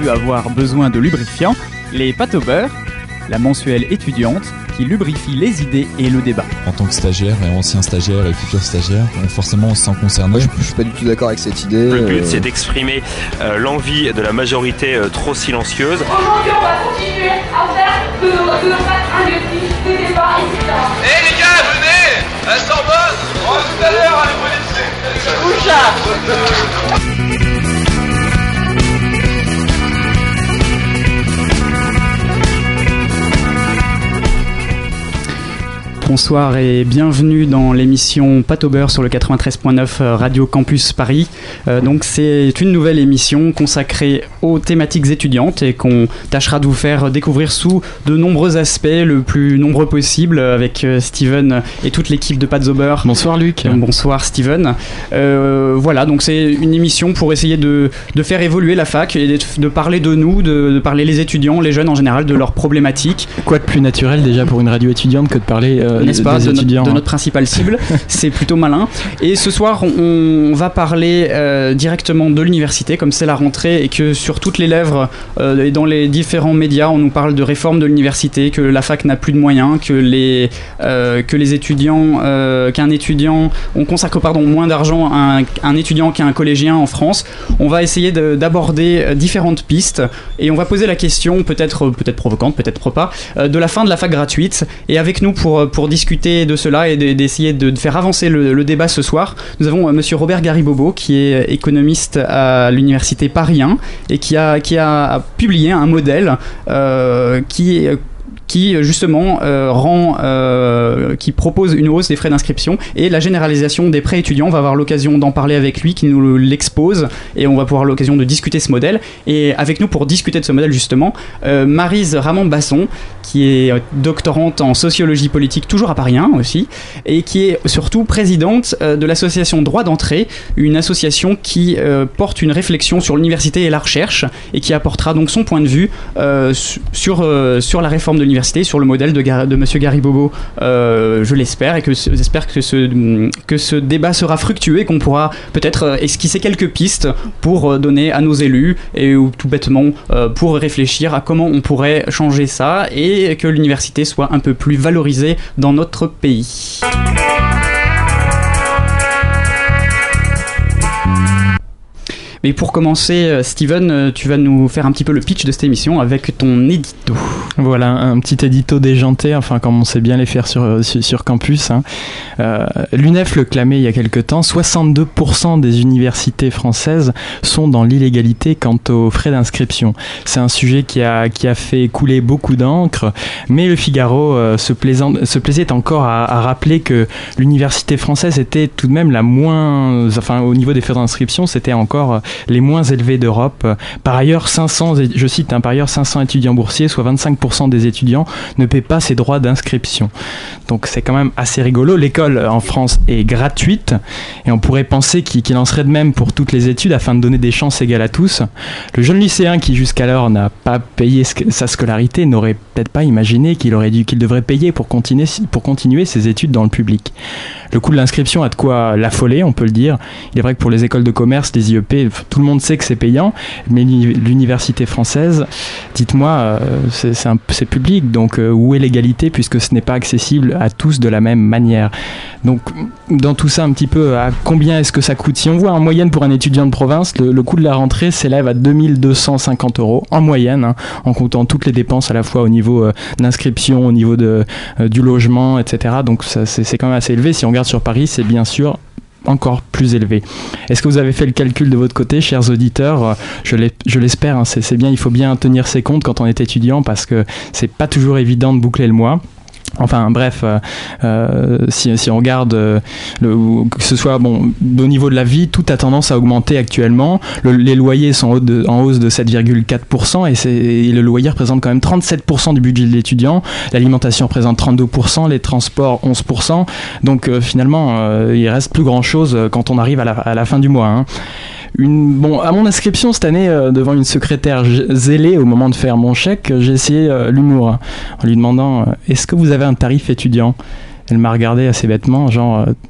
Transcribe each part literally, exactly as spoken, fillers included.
pu avoir besoin de lubrifiant, les pâtes au beurre, la mensuelle étudiante qui lubrifie les idées et le débat. En tant que stagiaire et ancien stagiaire et futur stagiaire, forcément on se sent concerné. Moi, je, je suis pas du tout d'accord avec cette idée. Le but euh... c'est d'exprimer euh, l'envie de la majorité euh, trop silencieuse. Aujourd'hui on va continuer à faire de, de notre un défi, des débats, et cetera. Eh hey, les gars, venez à la Sorbonne. On va tout à l'heure à la police. Bonsoir et bienvenue dans l'émission Pâte au beurre sur le quatre-vingt-treize point neuf Radio Campus Paris. Euh, donc c'est une nouvelle émission consacrée aux thématiques étudiantes et qu'on tâchera de vous faire découvrir sous de nombreux aspects, le plus nombreux possible, avec euh, Steven et toute l'équipe de Pâtes au beurre. Bonsoir Luc. Euh, bonsoir Steven. Euh, voilà, donc c'est une émission pour essayer de, de faire évoluer la fac et de, de parler de nous, de, de parler les étudiants, les jeunes en général, de leurs problématiques. Quoi de plus naturel déjà pour une radio étudiante que de parler euh, n'est-ce pas, de, étudiants, notre, hein. de notre principale cible. C'est plutôt malin. Et ce soir, on, on va parler euh, directement de l'université, comme c'est la rentrée et que sur toutes les lèvres euh, et dans les différents médias, on nous parle de réforme de l'université, que la fac n'a plus de moyens, que les, euh, que les étudiants, euh, qu'un étudiant, on consacre pardon, moins d'argent à un, un étudiant qu'à un collégien en France. On va essayer de, d'aborder différentes pistes et on va poser la question, peut-être, peut-être provocante, peut-être pas, euh, de la fin de la fac gratuite. Et avec nous pour, pour discuter de cela et d'essayer de faire avancer le, le débat ce soir, nous avons monsieur Robert Garibobo qui est économiste à l'université Paris un et qui a, qui a publié un modèle euh, qui est qui justement euh, rend, euh, qui propose une hausse des frais d'inscription et la généralisation des prêts étudiants. On va avoir l'occasion d'en parler avec lui, qui nous l'expose, et on va pouvoir avoir l'occasion de discuter ce modèle. Et avec nous pour discuter de ce modèle justement, euh, Maryse Ramon-Basson, qui est doctorante en sociologie politique, toujours à Paris un aussi, et qui est surtout présidente euh, de l'association Droit d'entrée, une association qui euh, porte une réflexion sur l'université et la recherche, et qui apportera donc son point de vue euh, sur, euh, sur la réforme de l'université, sur le modèle de, Gar- de monsieur Garibobo, euh, je l'espère, et que j'espère que ce, que ce débat sera fructueux et qu'on pourra peut-être esquisser quelques pistes pour donner à nos élus, et ou tout bêtement euh, pour réfléchir à comment on pourrait changer ça et que l'université soit un peu plus valorisée dans notre pays. Mais pour commencer, Steven, tu vas nous faire un petit peu le pitch de cette émission avec ton édito. Voilà, un petit édito déjanté, enfin comme on sait bien les faire sur, sur, sur campus. Hein. Euh, L'U N E F le clamait il y a quelque temps, soixante-deux pour cent des universités françaises sont dans l'illégalité quant aux frais d'inscription. C'est un sujet qui a, qui a fait couler beaucoup d'encre, mais le Figaro euh, se, plaisant, se plaisait encore à, à rappeler que l'université française était tout de même la moins, enfin au niveau des frais d'inscription, c'était encore les moins élevés d'Europe. Par ailleurs, cinq cents, je cite, hein, par ailleurs, cinq cents étudiants boursiers, soit vingt-cinq pour cent des étudiants, ne paient pas ces droits d'inscription. Donc c'est quand même assez rigolo. L'école en France est gratuite et on pourrait penser qu'il, qu'il en serait de même pour toutes les études afin de donner des chances égales à tous. Le jeune lycéen qui jusqu'alors n'a pas payé sa scolarité n'aurait peut-être pas imaginé qu'il aurait dû, qu'il devrait payer pour continuer, pour continuer ses études dans le public. Le coût de l'inscription a de quoi l'affoler, on peut le dire. Il est vrai que pour les écoles de commerce, les I E P, tout le monde sait que c'est payant, mais l'université française, dites-moi, euh, c'est, c'est, un, c'est public, donc euh, où est l'égalité puisque ce n'est pas accessible à tous de la même manière. Donc dans tout ça un petit peu, à combien est-ce que ça coûte ? Si on voit en moyenne pour un étudiant de province, le, le coût de la rentrée s'élève à deux mille deux cent cinquante euros en moyenne, hein, en comptant toutes les dépenses à la fois au niveau euh, d'inscription, au niveau de, euh, du logement, et cetera. Donc ça, c'est, c'est quand même assez élevé. Si on regarde sur Paris, c'est bien sûr encore plus élevé. Est-ce que vous avez fait le calcul de votre côté, chers auditeurs ? Je, l'ai, je l'espère, hein, c'est, c'est bien, il faut bien tenir ses comptes quand on est étudiant parce que c'est pas toujours évident de boucler le mois. Enfin bref, euh, euh, si, si on regarde euh, le, que ce soit bon, au niveau de la vie, tout a tendance à augmenter actuellement. Le, les loyers sont en hausse de, en hausse de sept virgule quatre pour cent et, c'est, et le loyer représente quand même trente-sept pour cent du budget de l'étudiant. L'alimentation représente trente-deux pour cent, les transports onze pour cent. Donc euh, finalement, euh, il reste plus grand chose quand on arrive à la, à la fin du mois. Hein. Une, bon, à mon inscription cette année, euh, devant une secrétaire zélée au moment de faire mon chèque, j'ai essayé euh, l'humour hein, en lui demandant euh, « Est-ce que vous avez un tarif étudiant ?» Elle m'a regardé assez bêtement, genre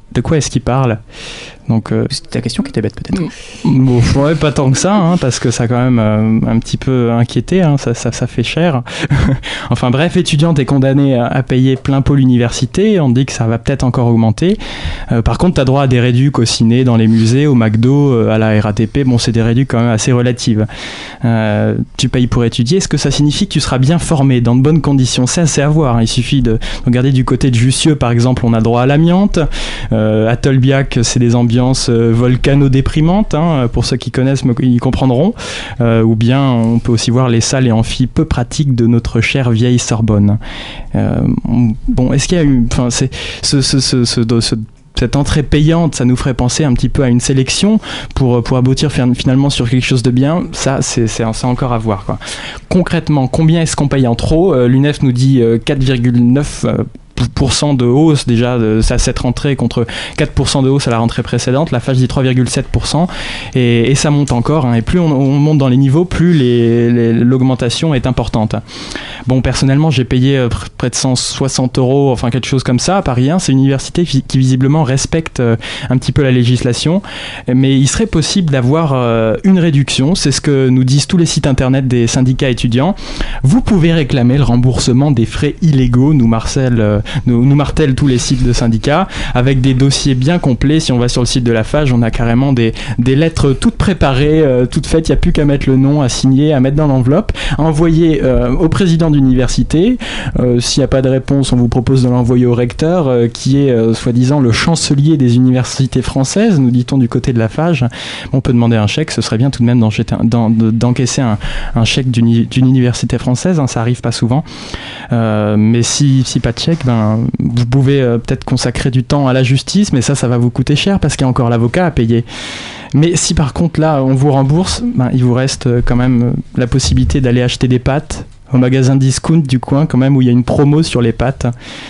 de quoi est-ce qu'il parle ? Donc, euh, c'était ta question qui était bête peut-être. Bon, ouais, pas tant que ça, hein, parce que ça a quand même euh, un petit peu inquiété, hein, ça, ça, ça fait cher. Enfin bref, étudiante est condamnée à, à payer plein pot l'université, on dit que ça va peut-être encore augmenter. Euh, par contre, tu as droit à des réducs au ciné, dans les musées, au McDo, euh, à la R A T P, bon c'est des réducs quand même assez relatives. Euh, tu payes pour étudier, est-ce que ça signifie que tu seras bien formé, dans de bonnes conditions ? C'est assez à voir, hein. Il suffit de regarder du côté de Jussieu par exemple, on a droit à l'amiante, euh, à Tolbiac c'est des ambiances volcano-déprimante, hein, pour ceux qui connaissent, ils comprendront. Euh, ou bien on peut aussi voir les salles et amphis peu pratiques de notre chère vieille Sorbonne. Euh, bon, est-ce qu'il y a eu, enfin, c'est ce, ce, ce, ce, ce cette entrée payante, ça nous ferait penser un petit peu à une sélection pour, pour aboutir finalement sur quelque chose de bien. Ça, c'est, c'est, c'est encore à voir, quoi. Concrètement, combien est-ce qu'on paye en trop ? euh, L'U N E F nous dit euh, quatre virgule neuf pour cent de hausse déjà de cette rentrée contre quatre pour cent de hausse à la rentrée précédente. La F A G dit trois virgule sept pour cent et, et ça monte encore, hein, et plus on, on monte dans les niveaux, plus les, les, l'augmentation est importante. Bon, personnellement j'ai payé euh, près de cent soixante euros, enfin quelque chose comme ça à Paris un. C'est une université qui, qui visiblement respecte euh, un petit peu la législation, mais il serait possible d'avoir euh, une réduction, c'est ce que nous disent tous les sites internet des syndicats étudiants. Vous pouvez réclamer le remboursement des frais illégaux, nous Marcel euh, Nous, nous martèlent tous les sites de syndicats avec des dossiers bien complets. Si on va sur le site de la F A G, on a carrément des, des lettres toutes préparées, euh, toutes faites. Il n'y a plus qu'à mettre le nom, à signer, à mettre dans l'enveloppe, à envoyer euh, au président d'université. Euh, s'il n'y a pas de réponse, on vous propose de l'envoyer au recteur, euh, qui est euh, soi-disant le chancelier des universités françaises, nous dit-on du côté de la F A G. On peut demander un chèque, ce serait bien tout de même d'encaisser un, d'encaisser un, un chèque d'une, d'une université française, hein, ça arrive pas souvent. Euh, mais si, si pas de chèque, ben vous pouvez euh, peut-être consacrer du temps à la justice, mais ça, ça va vous coûter cher parce qu'il y a encore l'avocat à payer. Mais si par contre là, on vous rembourse, ben, il vous reste quand même la possibilité d'aller acheter des pâtes au magasin discount du coin, quand même, où il y a une promo sur les pâtes,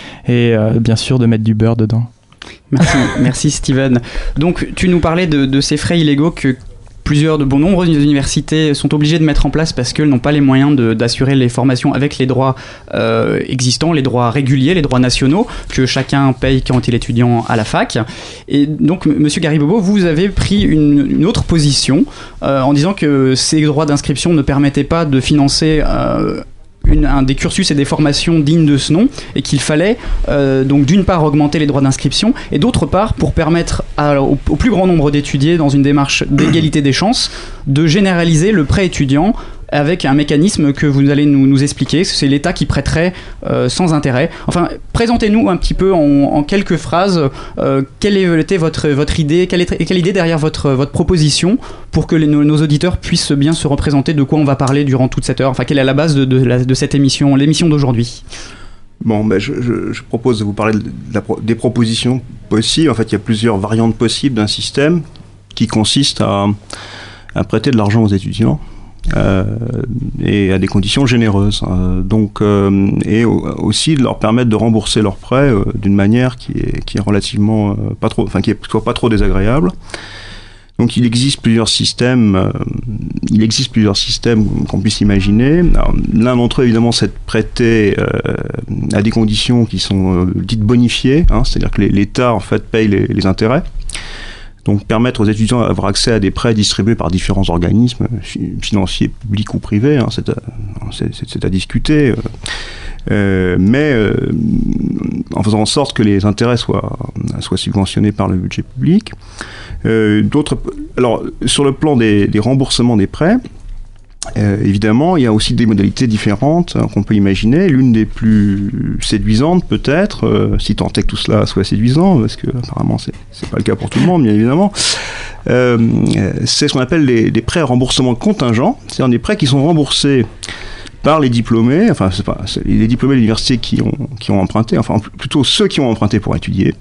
et euh, bien sûr de mettre du beurre dedans. Merci, merci Steven. Donc tu nous parlais de, de ces frais illégaux que plusieurs de bon nombre d'universités sont obligées de mettre en place parce qu'elles n'ont pas les moyens de, d'assurer les formations avec les droits euh, existants, les droits réguliers, les droits nationaux que chacun paye quand il est étudiant à la fac. Et donc, Monsieur Garibobo, vous avez pris une, une autre position euh, en disant que ces droits d'inscription ne permettaient pas de financer euh, Une, un des cursus et des formations dignes de ce nom, et qu'il fallait euh, donc d'une part augmenter les droits d'inscription et d'autre part, pour permettre à, au, au plus grand nombre d'étudier dans une démarche d'égalité des chances, de généraliser le prêt étudiant avec un mécanisme que vous allez nous, nous expliquer. C'est l'État qui prêterait euh, sans intérêt. Enfin, présentez-nous un petit peu en, en quelques phrases euh, quelle était votre, votre idée, quelle est quelle idée derrière votre, votre proposition, pour que les, nos, nos auditeurs puissent bien se représenter de quoi on va parler durant toute cette heure. Enfin, quelle est la base de, de, la, de cette émission, l'émission d'aujourd'hui. Bon, ben je, je, je propose de vous parler de la, des propositions possibles. En fait, il y a plusieurs variantes possibles d'un système qui consiste à, à prêter de l'argent aux étudiants. Euh, et à des conditions généreuses, euh, donc euh, et aussi de leur permettre de rembourser leurs prêts euh, d'une manière qui est qui est relativement euh, pas trop, enfin qui est soit pas trop désagréable. Donc il existe plusieurs systèmes, euh, il existe plusieurs systèmes qu'on puisse imaginer. Alors, l'un d'entre eux évidemment c'est de prêter euh, à des conditions qui sont euh, dites bonifiées, hein, c'est-à-dire que l'État en fait paye les, les intérêts. Donc permettre aux étudiants d'avoir accès à des prêts distribués par différents organismes financiers, publics ou privés, hein, c'est, à, c'est, c'est à discuter, euh, mais euh, en faisant en sorte que les intérêts soient, soient subventionnés par le budget public. Euh, d'autres, alors sur le plan des, des remboursements des prêts, Euh, évidemment, il y a aussi des modalités différentes hein, qu'on peut imaginer. L'une des plus séduisantes, peut-être, euh, si tant est que tout cela soit séduisant, parce que apparemment c'est, c'est pas le cas pour tout le monde, bien évidemment. Euh, c'est ce qu'on appelle les, les prêts à remboursement contingent, c'est-à-dire des prêts qui sont remboursés par les diplômés, enfin c'est pas c'est les diplômés de l'université qui ont qui ont emprunté, enfin plutôt ceux qui ont emprunté pour étudier.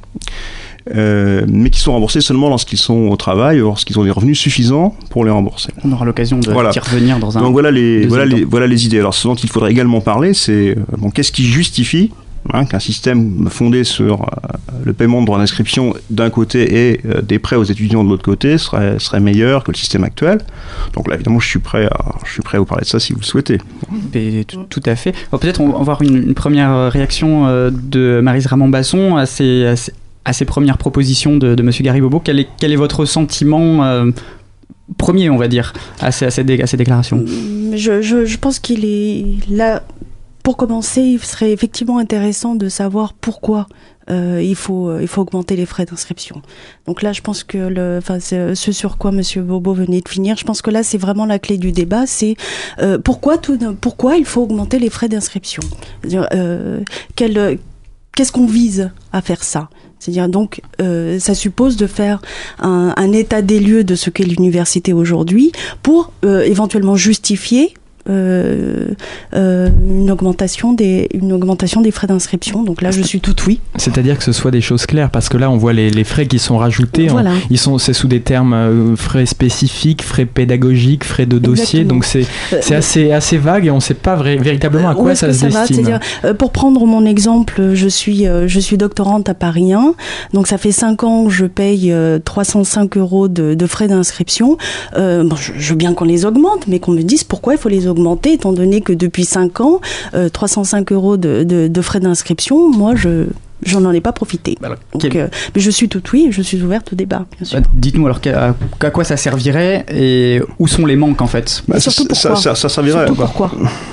Euh, mais qui sont remboursés seulement lorsqu'ils sont au travail, lorsqu'ils ont des revenus suffisants pour les rembourser. On aura l'occasion de voilà. y revenir dans un... Donc voilà les, voilà, les, voilà les idées. Alors ce dont il faudrait également parler, c'est euh, bon, qu'est-ce qui justifie hein, qu'un système fondé sur euh, le paiement de droits d'inscription d'un côté et euh, des prêts aux étudiants de l'autre côté serait, serait meilleur que le système actuel. Donc là évidemment je suis prêt à, je suis prêt à vous parler de ça si vous le souhaitez. Et tout, tout à fait. Alors, peut-être on va avoir une, une première réaction euh, de Maryse Ramon-Basson assez... assez... à ces premières propositions de, de M. Garibobo. Quel est, quel est votre sentiment euh, premier, on va dire, à ces, à ces, dé, à ces déclarations? je, je, je pense qu'il est là. Pour commencer, il serait effectivement intéressant de savoir pourquoi euh, il faut il faut augmenter les frais d'inscription. Donc là, je pense que le, enfin, ce sur quoi Monsieur Bobo venait de finir, je pense que là, c'est vraiment la clé du débat. C'est euh, pourquoi tout, pourquoi il faut augmenter les frais d'inscription. C'est-à-dire, euh, quel, qu'est-ce qu'on vise à faire ça? C'est-à-dire donc, euh, ça suppose de faire un, un état des lieux de ce qu'est l'université aujourd'hui pour euh, éventuellement justifier Euh, euh, une augmentation des une augmentation des frais d'inscription. Donc là, je suis tout oui. C'est-à-dire que ce soit des choses claires, parce que là, on voit les, les frais qui sont rajoutés. Voilà. On, ils sont c'est sous des termes euh, frais spécifiques, frais pédagogiques, frais de dossier. Exactement. Donc c'est c'est euh, assez assez vague et on ne sait pas vrai, véritablement à quoi ça se destine. C'est-à-dire, euh, pour prendre mon exemple, je suis euh, je suis doctorante à Paris un, donc ça fait cinq ans que je paye euh, trois cent cinq euros de, de frais d'inscription. Euh, bon, je, je veux bien qu'on les augmente, mais qu'on me dise pourquoi il faut les augmenter. Augmenté, étant donné que depuis cinq ans, euh, trois cent cinq euros de, de, de frais d'inscription, moi, je j'en en ai pas profité. Alors, donc, quel... euh, mais je suis tout oui, je suis ouverte au débat, bien sûr. Bah, dites-nous alors à, à quoi ça servirait et où sont les manques en fait? Bah, surtout ça, pourquoi ça, ça, ça servirait. Surtout pourquoi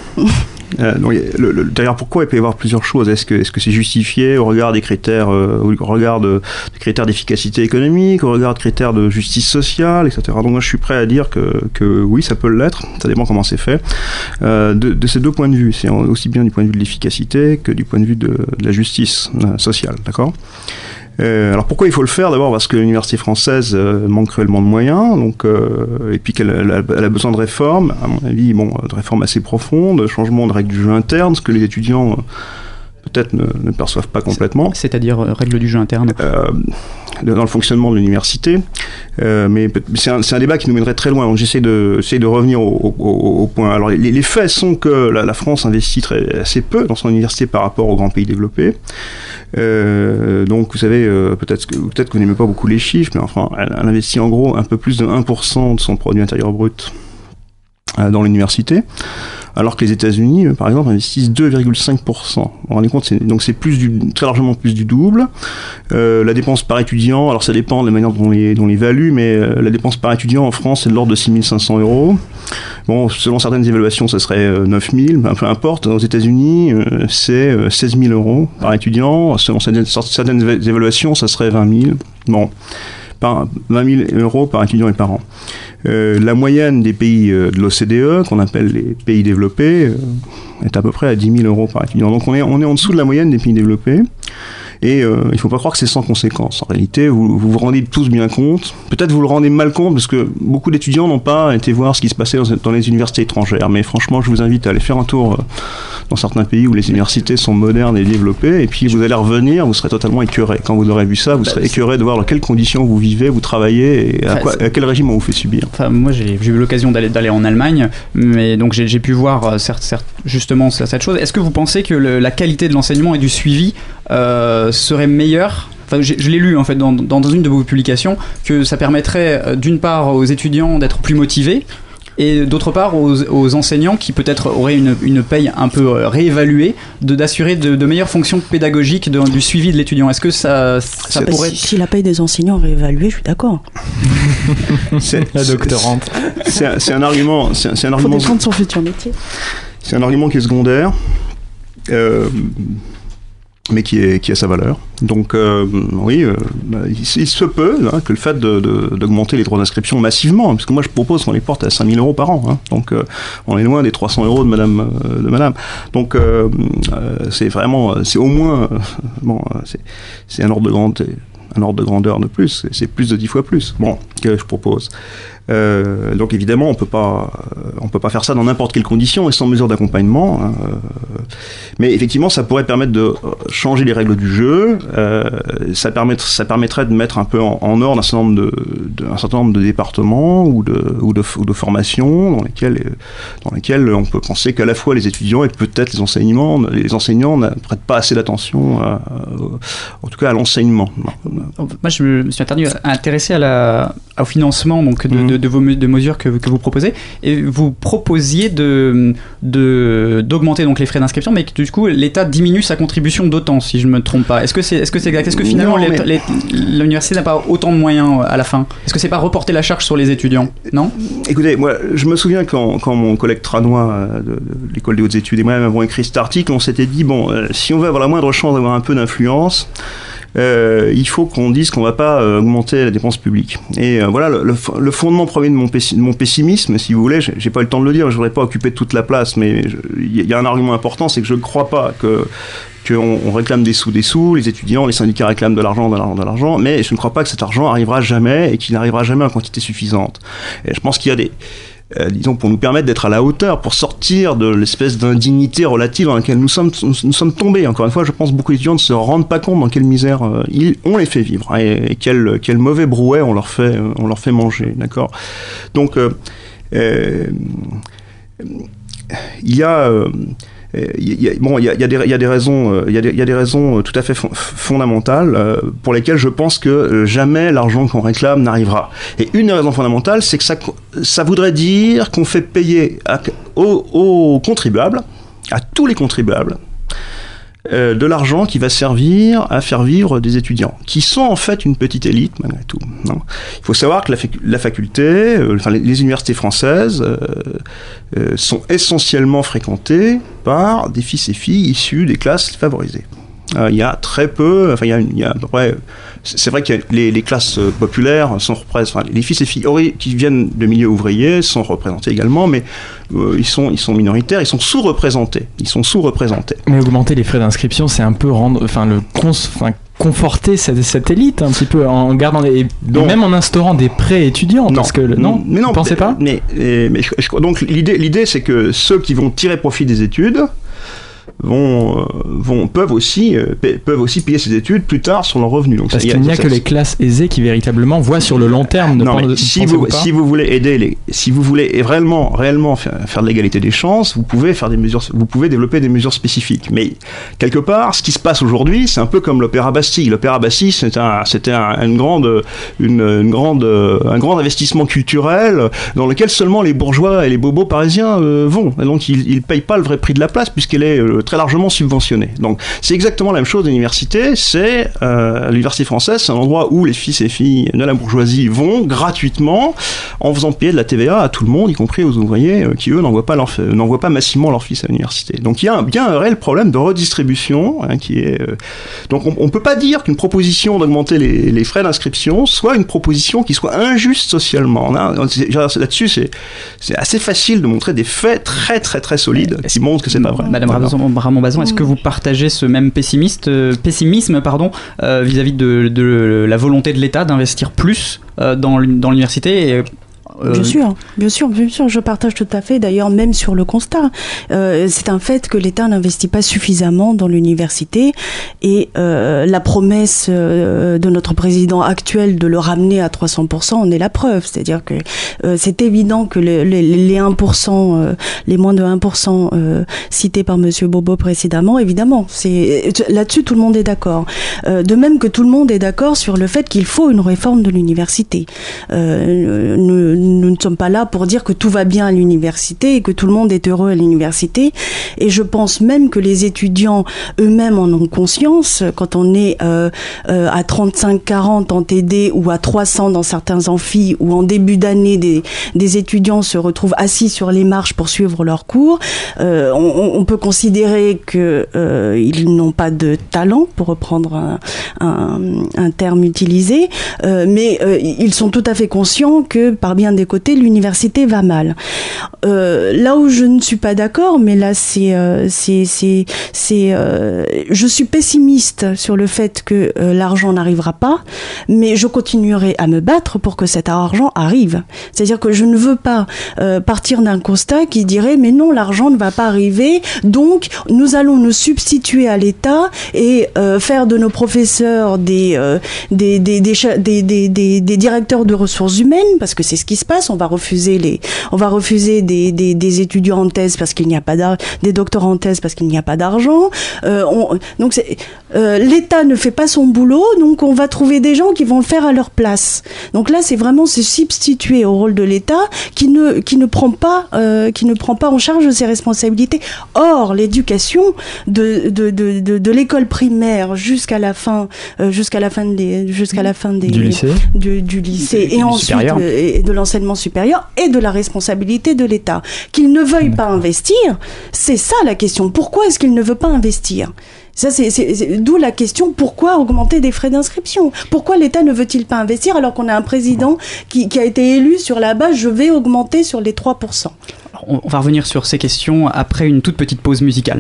Euh, donc, le, le, derrière pourquoi il peut y avoir plusieurs choses. Est-ce que est-ce que c'est justifié au regard des critères, euh, au regard de, des critères d'efficacité économique, au regard de critères de justice sociale, et cetera. Donc moi je suis prêt à dire que que oui, ça peut l'être. Ça dépend comment c'est fait. Euh, de, de ces deux points de vue, c'est aussi bien du point de vue de l'efficacité que du point de vue de, de la justice euh, sociale, d'accord. Euh, alors pourquoi il faut le faire? D'abord parce que l'université française euh, manque cruellement de moyens, donc euh, et puis qu'elle elle, elle a besoin de réformes, à mon avis, bon, de réformes assez profondes, de changement de règles du jeu interne, ce que les étudiants euh, peut-être ne, ne perçoivent pas complètement. C'est-à-dire euh, règles du jeu interne. Euh, dans le fonctionnement de l'université, euh, mais c'est un, c'est un débat qui nous mènerait très loin. Donc j'essaie de, j'essaie de revenir au, au, au point. Alors les, les faits sont que la, la France investit très, assez peu dans son université par rapport aux grands pays développés. Euh, donc vous savez, euh, peut-être que, peut-être que vous n'aimez pas beaucoup les chiffres, mais enfin, elle, elle investit en gros un peu plus de un pour cent de son produit intérieur brut euh, dans l'université. Alors que les États-Unis, par exemple, investissent deux virgule cinq pour cent. Vous vous rendez compte, c'est, donc c'est plus du, très largement plus du double. Euh, la dépense par étudiant, alors ça dépend de la manière dont on les, dont on les évalue, mais euh, la dépense par étudiant en France, c'est de l'ordre de six mille cinq cents euros. Bon, selon certaines évaluations, ça serait euh, neuf mille, ben, peu importe. Aux États-Unis, euh, c'est euh, seize mille euros par étudiant. Selon certaines, certaines évaluations, ça serait vingt mille. Bon, par vingt mille euros par étudiant et par an. Euh, la moyenne des pays euh, de l'O C D E, qu'on appelle les pays développés, euh, est à peu près à dix mille euros par étudiant. Donc on est, on est en dessous de la moyenne des pays développés. Et euh, il ne faut pas croire que c'est sans conséquence. En réalité, vous, vous vous rendez tous bien compte. Peut-être vous le rendez mal compte parce que beaucoup d'étudiants n'ont pas été voir ce qui se passait dans, dans les universités étrangères. Mais franchement, je vous invite à aller faire un tour euh, dans certains pays où les universités sont modernes et développées. Et puis vous allez revenir, vous serez totalement écœuré. Quand vous aurez vu ça, vous bah, serez écœuré de voir dans quelles conditions vous vivez, vous travaillez et à, enfin, quoi, à quel régime on vous fait subir. Enfin, moi, j'ai, j'ai eu l'occasion d'aller, d'aller en Allemagne, mais donc j'ai, j'ai pu voir euh, certes, certes, justement cette chose. Est-ce que vous pensez que le, la qualité de l'enseignement et du suivi euh, serait meilleure? Enfin, je, je l'ai lu en fait dans, dans une de vos publications, que ça permettrait euh, d'une part aux étudiants d'être plus motivés et d'autre part aux, aux enseignants qui peut-être auraient une, une paye un peu euh, réévaluée, de, d'assurer de, de meilleures fonctions pédagogiques de, du suivi de l'étudiant. Est-ce que ça, ça bah, pourrait... Si, si la paye des enseignants réévaluée, je suis d'accord. C'est la doctorante. C'est, c'est, un, c'est un argument... C'est, c'est un argument... Faut défendre son futur métier. C'est un argument qui est secondaire. Euh... mais qui, est, qui a sa valeur. Donc euh, oui, euh, il, il se peut hein, que le fait de, de, d'augmenter les droits d'inscription massivement, parce que moi je propose qu'on les porte à cinq mille euros par an, hein, donc euh, on est loin des trois cents euros de madame, euh, de madame. Donc euh, euh, c'est vraiment, c'est au moins, euh, bon, c'est, c'est un ordre de grandeur, un ordre de grandeur de plus, c'est, c'est plus de dix fois plus, bon, que je propose. Euh, donc évidemment, on peut pas, euh, on peut pas faire ça dans n'importe quelle condition et sans mesure d'accompagnement. Hein, euh, mais effectivement, ça pourrait permettre de changer les règles du jeu. Euh, ça permet, ça permettrait de mettre un peu en, en ordre un certain nombre de, de, un certain nombre de départements ou de, ou de, ou de formations dans lesquelles, dans lesquelles on peut penser qu'à la fois les étudiants et peut-être les enseignements, les enseignants ne prêtent pas assez d'attention, à, en tout cas à l'enseignement. Moi, je me suis intéressé à la, au financement donc de, mmh. de de, de vos de mesures que, que vous proposez, et vous proposiez de, de, d'augmenter donc les frais d'inscription, mais que du coup l'État diminue sa contribution d'autant, si je me trompe pas. Est-ce que c'est, est-ce que c'est exact? Est-ce que finalement non, mais... l'université n'a pas autant de moyens à la fin? Est-ce que c'est pas reporter la charge sur les étudiants? Non? Écoutez, moi je me souviens quand, quand mon collègue Tranois de, de l'école des hautes études et moi-même avons écrit cet article, on s'était dit bon, euh, si on veut avoir la moindre chance d'avoir un peu d'influence, Euh, il faut qu'on dise qu'on ne va pas euh, augmenter la dépense publique. Et euh, voilà le, le, le fondement premier de mon, pessi- de mon pessimisme, si vous voulez. J'ai, j'ai pas eu le temps de le dire, je voudrais pas occuper toute la place, mais il y a un argument important, c'est que je ne crois pas que qu'on on réclame des sous, des sous, les étudiants, les syndicats réclament de l'argent, de l'argent, de l'argent, mais je ne crois pas que cet argent arrivera jamais et qu'il n'arrivera jamais en quantité suffisante. Et je pense qu'il y a des Euh, disons, pour nous permettre d'être à la hauteur, pour sortir de l'espèce d'indignité relative dans laquelle nous sommes, nous, nous sommes tombés. Encore une fois, je pense que beaucoup d'étudiants ne se rendent pas compte dans quelle misère euh, ils, on les fait vivre, hein, et, et quel, quel mauvais brouet on leur fait, euh, on leur fait manger, d'accord. Donc, euh, euh, il y a... Euh, Il y a, bon, il y a, il y a des, il y a des raisons, il y a des, il y a des raisons tout à fait fondamentales euh, pour lesquelles je pense que jamais l'argent qu'on réclame n'arrivera. Et une des raisons fondamentales, c'est que ça, ça voudrait dire qu'on fait payer à, aux, aux contribuables, à tous les contribuables, Euh, de l'argent qui va servir à faire vivre des étudiants, qui sont en fait une petite élite malgré tout. Non, il faut savoir que la, fac- la faculté, euh, enfin les, les universités françaises euh, euh, sont essentiellement fréquentées par des fils et filles issus des classes favorisées. Euh, il y a très peu, enfin il y a, il y a à peu près, c'est vrai que les, les classes populaires sont représentées, enfin, les fils et filles qui viennent de milieux ouvriers sont représentés également, mais euh, ils sont ils sont minoritaires, ils sont sous-représentés, ils sont sous-représentés. Mais augmenter les frais d'inscription, c'est un peu rendre, enfin le cons, enfin conforter cette, cette élite un petit peu en gardant les, donc, même en instaurant des prêts étudiants, non, parce que non, mais non, vous pensez pas? Mais, mais, mais je, je, donc l'idée l'idée c'est que ceux qui vont tirer profit des études vont, euh, vont peuvent aussi euh, paie, peuvent aussi payer ces études plus tard sur leurs revenus. Donc parce ça, qu'il n'y a, a que les classes aisées qui véritablement voient sur le long terme. Non, mais mais si vous si vous voulez aider les, si vous voulez réellement réellement faire, faire de l'égalité des chances, vous pouvez faire des mesures, vous pouvez développer des mesures spécifiques. Mais quelque part, ce qui se passe aujourd'hui, c'est un peu comme l'Opéra Bastille. L'Opéra Bastille, c'était un c'était un, une grande une, une grande un grand investissement culturel dans lequel seulement les bourgeois et les bobos parisiens euh, vont. Et donc ils ils payent pas le vrai prix de la place puisqu'elle est euh, très largement subventionnée. Donc c'est exactement la même chose à l'université. C'est euh, l'université française, c'est un endroit où les fils et filles de la bourgeoisie vont gratuitement en faisant payer de la T V A à tout le monde, y compris aux ouvriers euh, qui eux n'envoient pas leur euh, n'envoient pas massivement leurs fils à l'université. Donc il y a un, bien un réel problème de redistribution hein, qui est euh... donc on, on peut pas dire qu'une proposition d'augmenter les, les frais d'inscription soit une proposition qui soit injuste socialement. Là-dessus c'est c'est assez facile de montrer des faits très très très solides qui montrent que c'est pas vrai. Madame Ramon-Bazan, est-ce que vous partagez ce même pessimiste, euh, pessimisme pardon, euh, vis-à-vis de, de la volonté de l'État d'investir plus euh, dans, dans l'université et, Euh... Bien sûr, bien sûr, bien sûr, je partage tout à fait. D'ailleurs, même sur le constat, euh, c'est un fait que l'État n'investit pas suffisamment dans l'université et euh, la promesse euh, de notre président actuel de le ramener à trois cents pour cent en est la preuve. C'est-à-dire que euh, c'est évident que le, les, les un pour cent, euh, les moins de un pour cent euh, cités par Monsieur Bobo précédemment, évidemment, c'est là-dessus tout le monde est d'accord. Euh, de même que tout le monde est d'accord sur le fait qu'il faut une réforme de l'université. Euh, nous, Nous ne sommes pas là pour dire que tout va bien à l'université et que tout le monde est heureux à l'université. Et je pense même que les étudiants eux-mêmes en ont conscience. Quand on est euh, euh, à trente-cinq quarante en T D ou à trois cents dans certains amphis, ou en début d'année, des, des étudiants se retrouvent assis sur les marches pour suivre leurs cours, euh, on, on peut considérer qu'ils euh, n'ont pas de talent, pour reprendre un, un, un terme utilisé, euh, mais euh, ils sont tout à fait conscients que par bien des côtés, l'université va mal. Euh, là où je ne suis pas d'accord, mais là c'est, euh, c'est, c'est, c'est, euh, je suis pessimiste sur le fait que euh, l'argent n'arrivera pas, mais je continuerai à me battre pour que cet argent arrive. C'est-à-dire que je ne veux pas euh, partir d'un constat qui dirait mais non, l'argent ne va pas arriver, donc nous allons nous substituer à l'État et euh, faire de nos professeurs des, euh, des, des, des, des, des, des, des directeurs de ressources humaines, parce que c'est ce qui qui se passe. On va refuser les, on va refuser des, des, des étudiants en thèse parce qu'il n'y a pas d'argent, des doctorants en thèse parce qu'il n'y a pas d'argent. Euh, on, donc c'est, euh, l'État ne fait pas son boulot, donc on va trouver des gens qui vont le faire à leur place. Donc là, c'est vraiment se substituer au rôle de l'État qui ne, qui ne prend pas, euh, qui ne prend pas en charge ses responsabilités. Or, l'éducation de, de, de, de, de l'école primaire jusqu'à la fin, euh, jusqu'à la fin des, jusqu'à la fin des, du lycée, du, du lycée et, et ensuite euh, et de l'enseignement supérieur et de la responsabilité de l'État. Qu'il ne veuille pas investir, c'est ça la question. Pourquoi est-ce qu'il ne veut pas investir ? Ça, c'est, c'est, c'est, d'où la question, pourquoi augmenter des frais d'inscription ? Pourquoi l'État ne veut-il pas investir alors qu'on a un président qui, qui a été élu sur la base « je vais augmenter sur les trois pour cent ». On va revenir sur ces questions après une toute petite pause musicale.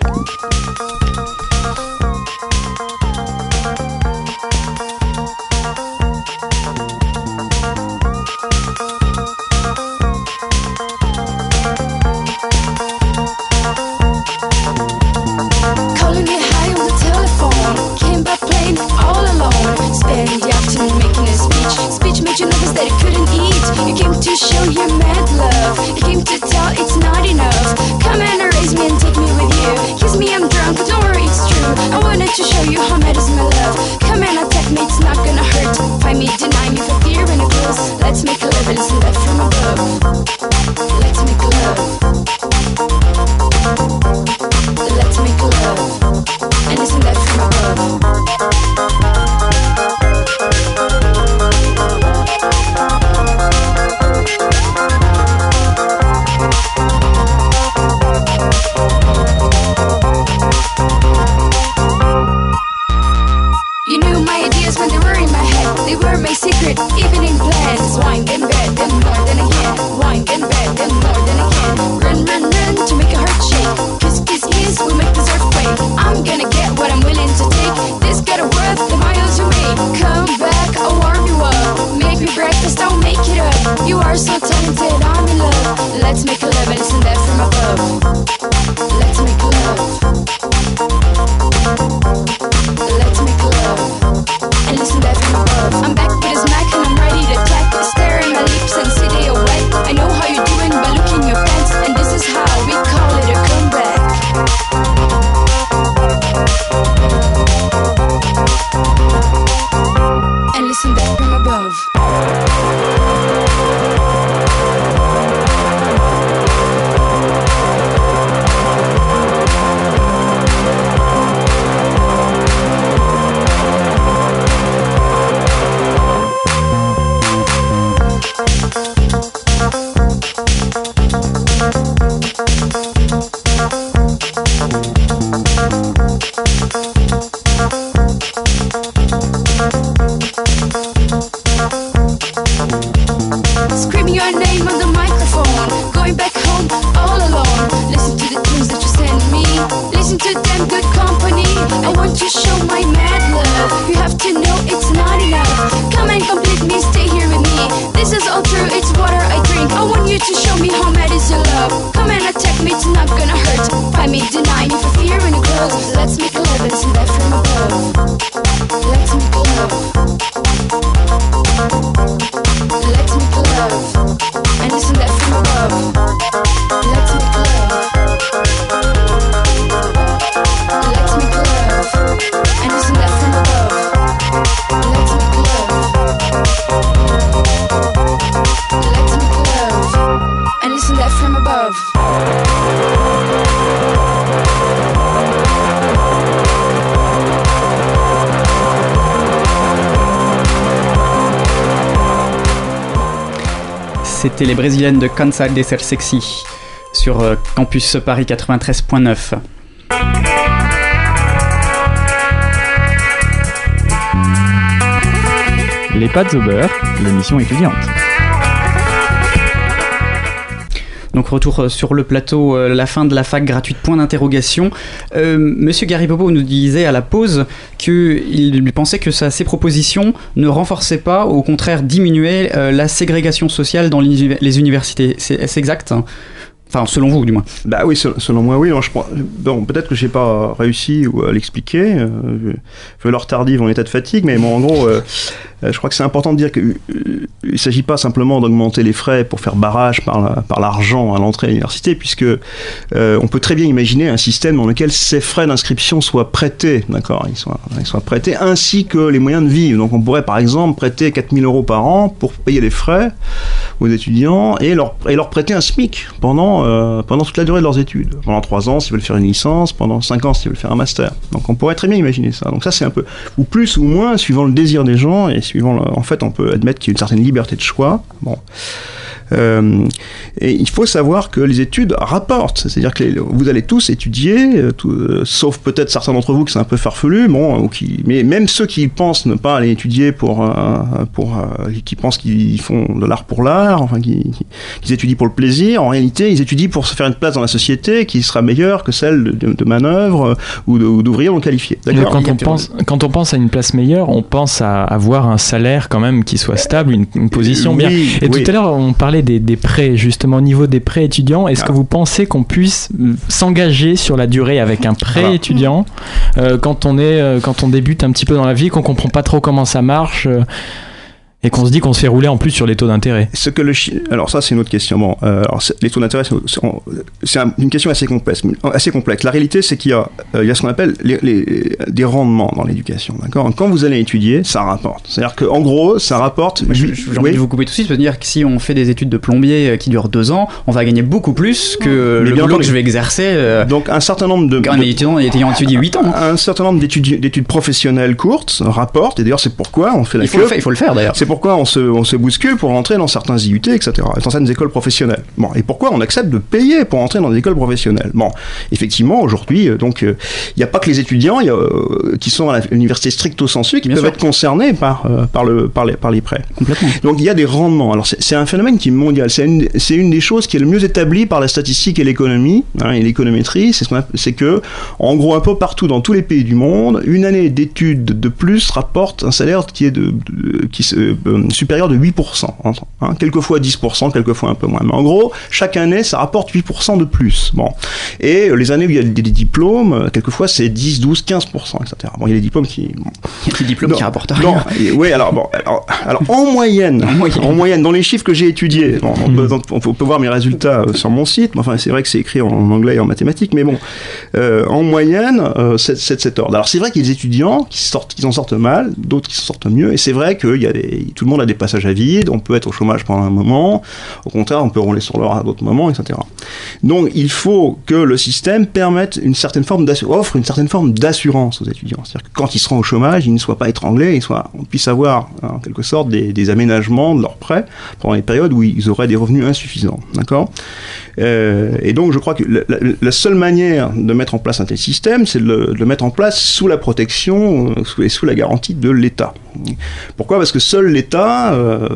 Show your mad love. You came to tell it's not enough. Come and erase me and take me with you. Kiss me, I'm drunk, but don't worry, it's true. I wanted to show you how mad is my love. Come and attack me, it's not gonna hurt. Find me, deny me for fear when it goes. Let's make a love and listen that from above. Let's make love. Let's make love and listen that from above. They were my secret evening plans. Wine and bed, then more than again. Wine and bed, then more than again. Run, run, run to make a heart shake. Kiss, kiss, kiss, we make this earthquake. I'm gonna get what I'm willing to take. This got a worth the miles you made. Come back, I'll warm you up. Make me breakfast, I'll make it up. You are so talented, I'm in love. Let's make a love and listen that from above. Let's make love. Let's make love and listen that from above. I'm back with a smack and I'm ready to attack. Stare in my lips and say they are wet. I know how you're doing by looking your pants, and this is how we call it a comeback. And listen that from above. Screaming your name on the microphone, going back home all alone. Listen to the tunes that you send me, listen to them good company. I want to show my mad love. You have to know it's not enough. Come and complete me, stay here with me. This is all true, it's water I drink. I want you to show me how mad is your love. Come and attack me, it's not gonna hurt. Find me, deny me for fear when it grows. Let's make a love and see that from above. Let's make a love. Let's make love and listen that from above. Let's make love. Let's make love and listen that from above. Let's make love. Let's make love and listen that from above. C'était les Brésiliennes de Cansado de Ser Sexy sur euh, Campus Paris quatre-vingt-treize point neuf. Les pâtes au beurre, l'émission étudiante. Donc retour sur le plateau, euh, la fin de la fac gratuite, point d'interrogation. Euh, Monsieur Garibobo nous disait à la pause qu'il pensait que ça, ces propositions ne renforçaient pas, au contraire diminuaient euh, la ségrégation sociale dans les universités. C'est, c'est exact ? Enfin, selon vous, du moins. Bah oui, selon moi, oui. Je pense, bon, peut-être que j'ai pas réussi à l'expliquer. Euh, je, l'heure tardive en état de fatigue, mais bon, en gros, euh, je crois que c'est important de dire qu'il ne s'agit pas simplement d'augmenter les frais pour faire barrage par, la, par l'argent à l'entrée à l'université, puisque euh, on peut très bien imaginer un système dans lequel ces frais d'inscription soient prêtés, d'accord, ils soient, ils soient prêtés, ainsi que les moyens de vivre. Donc on pourrait par exemple prêter quatre mille euros par an pour payer les frais aux étudiants et leur, et leur prêter un SMIC pendant, euh, pendant toute la durée de leurs études. Pendant trois ans s'ils veulent faire une licence, pendant cinq ans s'ils veulent faire un master. Donc on pourrait très bien imaginer ça. Donc ça c'est un peu, ou plus ou moins, suivant le désir des gens et suivant, le, en fait on peut admettre qu'il y a une certaine liberté de choix. Bon. Euh, et il faut savoir que les études rapportent, c'est-à-dire que les, vous allez tous étudier, euh, tout, euh, sauf peut-être certains d'entre vous qui sont un peu farfelus, bon, ou qui, mais même ceux qui pensent ne pas aller étudier pour, euh, pour euh, qui pensent qu'ils font de l'art pour l'art, enfin qui, qui, qui étudient pour le plaisir, en réalité ils étudient pour se faire une place dans la société qui sera meilleure que celle de, de, de manœuvre euh, ou, de, ou d'ouvriers non qualifiés. D'accord. Quand on pense, quand on pense à une place meilleure, on pense à avoir un salaire quand même qui soit stable, une, une position oui, bien. Et oui. tout à l'heure on parlait Des, des prêts, justement au niveau des prêts étudiants, est-ce ah. que vous pensez qu'on puisse s'engager sur la durée avec un prêt Alors. étudiant euh, quand on est euh, quand on débute un petit peu dans la vie, qu'on comprend pas trop comment ça marche euh, et qu'on se dit qu'on se fait rouler en plus sur les taux d'intérêt? Ce que le chi... Alors ça c'est une autre question. Bon, euh, alors les taux d'intérêt c'est, c'est un, une question assez complexe. Assez complexe. La réalité c'est qu'il y a, euh, il y a ce qu'on appelle les, les, des rendements dans l'éducation. D'accord. Quand vous allez étudier, ça rapporte. C'est-à-dire qu'en gros, ça rapporte. Moi, je, j'ai envie oui. de vous couper tout de suite. C'est-à-dire que si on fait des études de plombier qui durent deux ans, on va gagner beaucoup plus que Mais le boulot que je vais exercer. Euh, Donc un certain nombre de. Un étudiant ayant étudié huit ans. Un certain nombre d'études, d'études professionnelles courtes rapportent. Et d'ailleurs c'est pourquoi on fait la. Il faut, le, faire, il faut le faire d'ailleurs. C'est pourquoi on se, on se bouscule pour rentrer dans certains I U T, et cetera, dans certaines écoles professionnelles. Bon, et pourquoi on accepte de payer pour entrer dans des écoles professionnelles? Bon, effectivement, aujourd'hui, donc, il euh, n'y a pas que les étudiants y a, euh, qui sont à l'université stricto sensu qui Bien peuvent sûr. être concernés par, euh, par, le, par, les, par les prêts. Complètement. Donc, il y a des rendements. Alors, c'est, c'est un phénomène qui est mondial. C'est une, c'est une des choses qui est le mieux établie par la statistique et l'économie, hein, et l'économétrie. C'est, ce qu'on a, c'est que, en gros, un peu partout dans tous les pays du monde, une année d'études de plus rapporte un salaire qui est de, de qui, euh, supérieur de huit pour cent, hein, quelquefois dix pour cent, quelquefois un peu moins. Mais en gros, chaque année, ça rapporte huit pour cent de plus. Bon. Et les années où il y a des, des diplômes, quelquefois c'est dix, douze, quinze pour cent, et cetera. Bon, il y a des diplômes qui... Bon. Il y a des diplômes non, qui rapportent rien. Non, et, oui, alors, bon, alors, alors en, moyenne, en moyenne, en moyenne, dans les chiffres que j'ai étudiés, bon, on, peut, on, peut, on peut voir mes résultats sur mon site, mais enfin, c'est vrai que c'est écrit en anglais et en mathématiques, mais bon, euh, en moyenne, euh, c'est, c'est de cet ordre. Alors c'est vrai qu'il y a des étudiants qui, sortent, qui en sortent mal, d'autres qui s'en sortent mieux, et c'est vrai que y a des, tout le monde a des passages à vide, on peut être au chômage pendant un moment, au contraire on peut rouler sur l'or à d'autres moments, et cetera. Donc il faut que le système permette une certaine forme offre une certaine forme d'assurance aux étudiants, c'est-à-dire que quand ils seront au chômage, ils ne soient pas étranglés, ils soient, on puisse avoir en quelque sorte des, des aménagements de leurs prêts pendant les périodes où ils auraient des revenus insuffisants, d'accord. Euh, et donc je crois que la, la, la seule manière de mettre en place un tel système, c'est de le, de le mettre en place sous la protection euh, sous, et sous la garantie de l'État. Pourquoi ? Parce que seul l'État euh,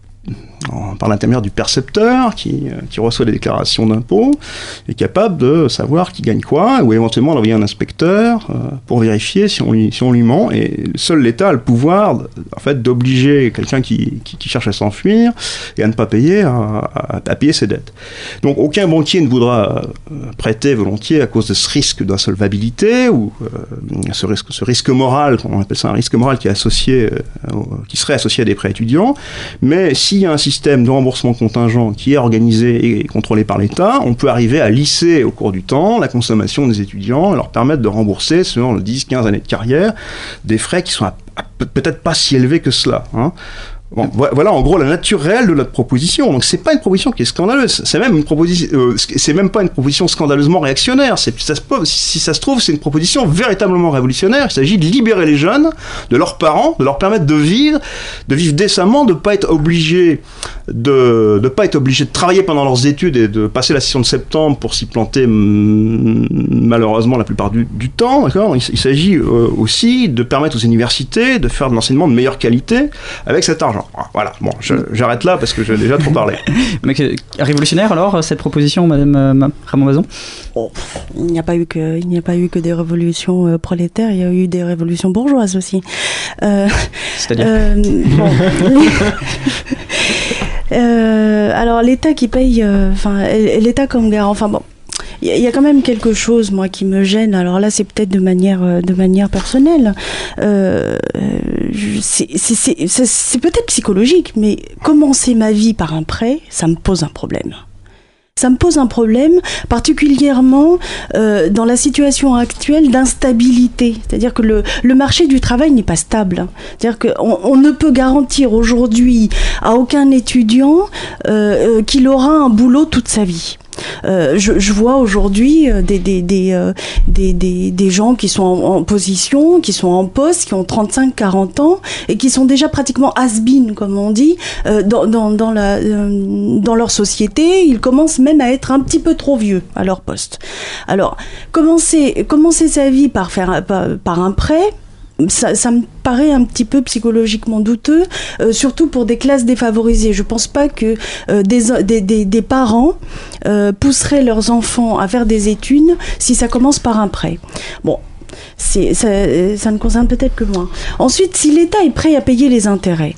par l'intermédiaire du percepteur qui, qui reçoit les déclarations d'impôts, est capable de savoir qui gagne quoi, ou éventuellement d'envoyer un inspecteur euh, pour vérifier si on, lui, si on lui ment, et seul l'État a le pouvoir en fait, d'obliger quelqu'un qui, qui, qui cherche à s'enfuir et à ne pas payer, à, à, à payer ses dettes. Donc aucun banquier ne voudra prêter volontiers à cause de ce risque d'insolvabilité, ou euh, ce, risque, ce risque moral, on appelle ça un risque moral qui, est associé, euh, qui serait associé à des prêts étudiants, mais s'il y a un système de remboursement contingent qui est organisé et contrôlé par l'État, on peut arriver à lisser au cours du temps la consommation des étudiants et leur permettre de rembourser, selon dix à quinze années de carrière, des frais qui sont à, à, peut-être pas si élevés que cela, hein. Bon, voilà en gros la nature réelle de notre proposition. Donc c'est pas une proposition qui est scandaleuse, c'est même une proposition, euh, c'est même pas une proposition scandaleusement réactionnaire. C'est, ça se, si ça se trouve, c'est une proposition véritablement révolutionnaire. Il s'agit de libérer les jeunes de leurs parents, de leur permettre de vivre, de vivre décemment, de pas être obligés de, de pas être obligés de travailler pendant leurs études et de passer la session de septembre pour s'y planter m- malheureusement la plupart du, du temps. D'accord. Il, il s'agit euh, aussi de permettre aux universités de faire de l'enseignement de meilleure qualité avec cet argent. Voilà, bon, je, j'arrête là parce que j'ai déjà trop parlé. Mais révolutionnaire alors cette proposition, Madame euh, Ramon-Vazon ? Oh, il n'y a pas eu que il n'y a pas eu que des révolutions euh, prolétaires, il y a eu des révolutions bourgeoises aussi. Euh, C'est-à-dire euh, bon. Euh, alors l'État qui paye, enfin euh, l'État comme garant, enfin bon. Il y, y a quand même quelque chose, moi, qui me gêne. Alors là, c'est peut-être de manière, de manière personnelle. Euh, c'est, c'est, c'est, c'est, c'est peut-être psychologique, mais commencer ma vie par un prêt, ça me pose un problème. Ça me pose un problème, particulièrement euh, dans la situation actuelle d'instabilité. C'est-à-dire que le, le marché du travail n'est pas stable. C'est-à-dire qu'on on ne peut garantir aujourd'hui à aucun étudiant euh, euh, qu'il aura un boulot toute sa vie. Euh, je, je vois aujourd'hui des, des, des, euh, des, des, des gens qui sont en, en position, qui sont en poste, qui ont trente-cinq quarante ans et qui sont déjà pratiquement has-been, comme on dit, euh, dans, dans, dans, la, euh, dans leur société. Ils commencent même à être un petit peu trop vieux à leur poste. Alors, commencer, commencer sa vie par, faire, par, par un prêt, Ça, ça me paraît un petit peu psychologiquement douteux, euh, surtout pour des classes défavorisées. Je ne pense pas que euh, des, des, des, des parents euh, pousseraient leurs enfants à faire des études si ça commence par un prêt. Bon, c'est, ça, ça ne concerne peut-être que moi. Ensuite, si l'État est prêt à payer les intérêts,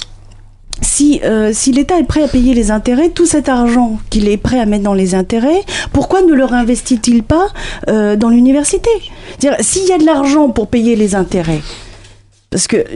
Si, euh, si l'État est prêt à payer les intérêts, tout cet argent qu'il est prêt à mettre dans les intérêts, pourquoi ne le réinvestit-il pas euh, dans l'université ? C'est-à-dire, s'il y a de l'argent pour payer les intérêts, parce que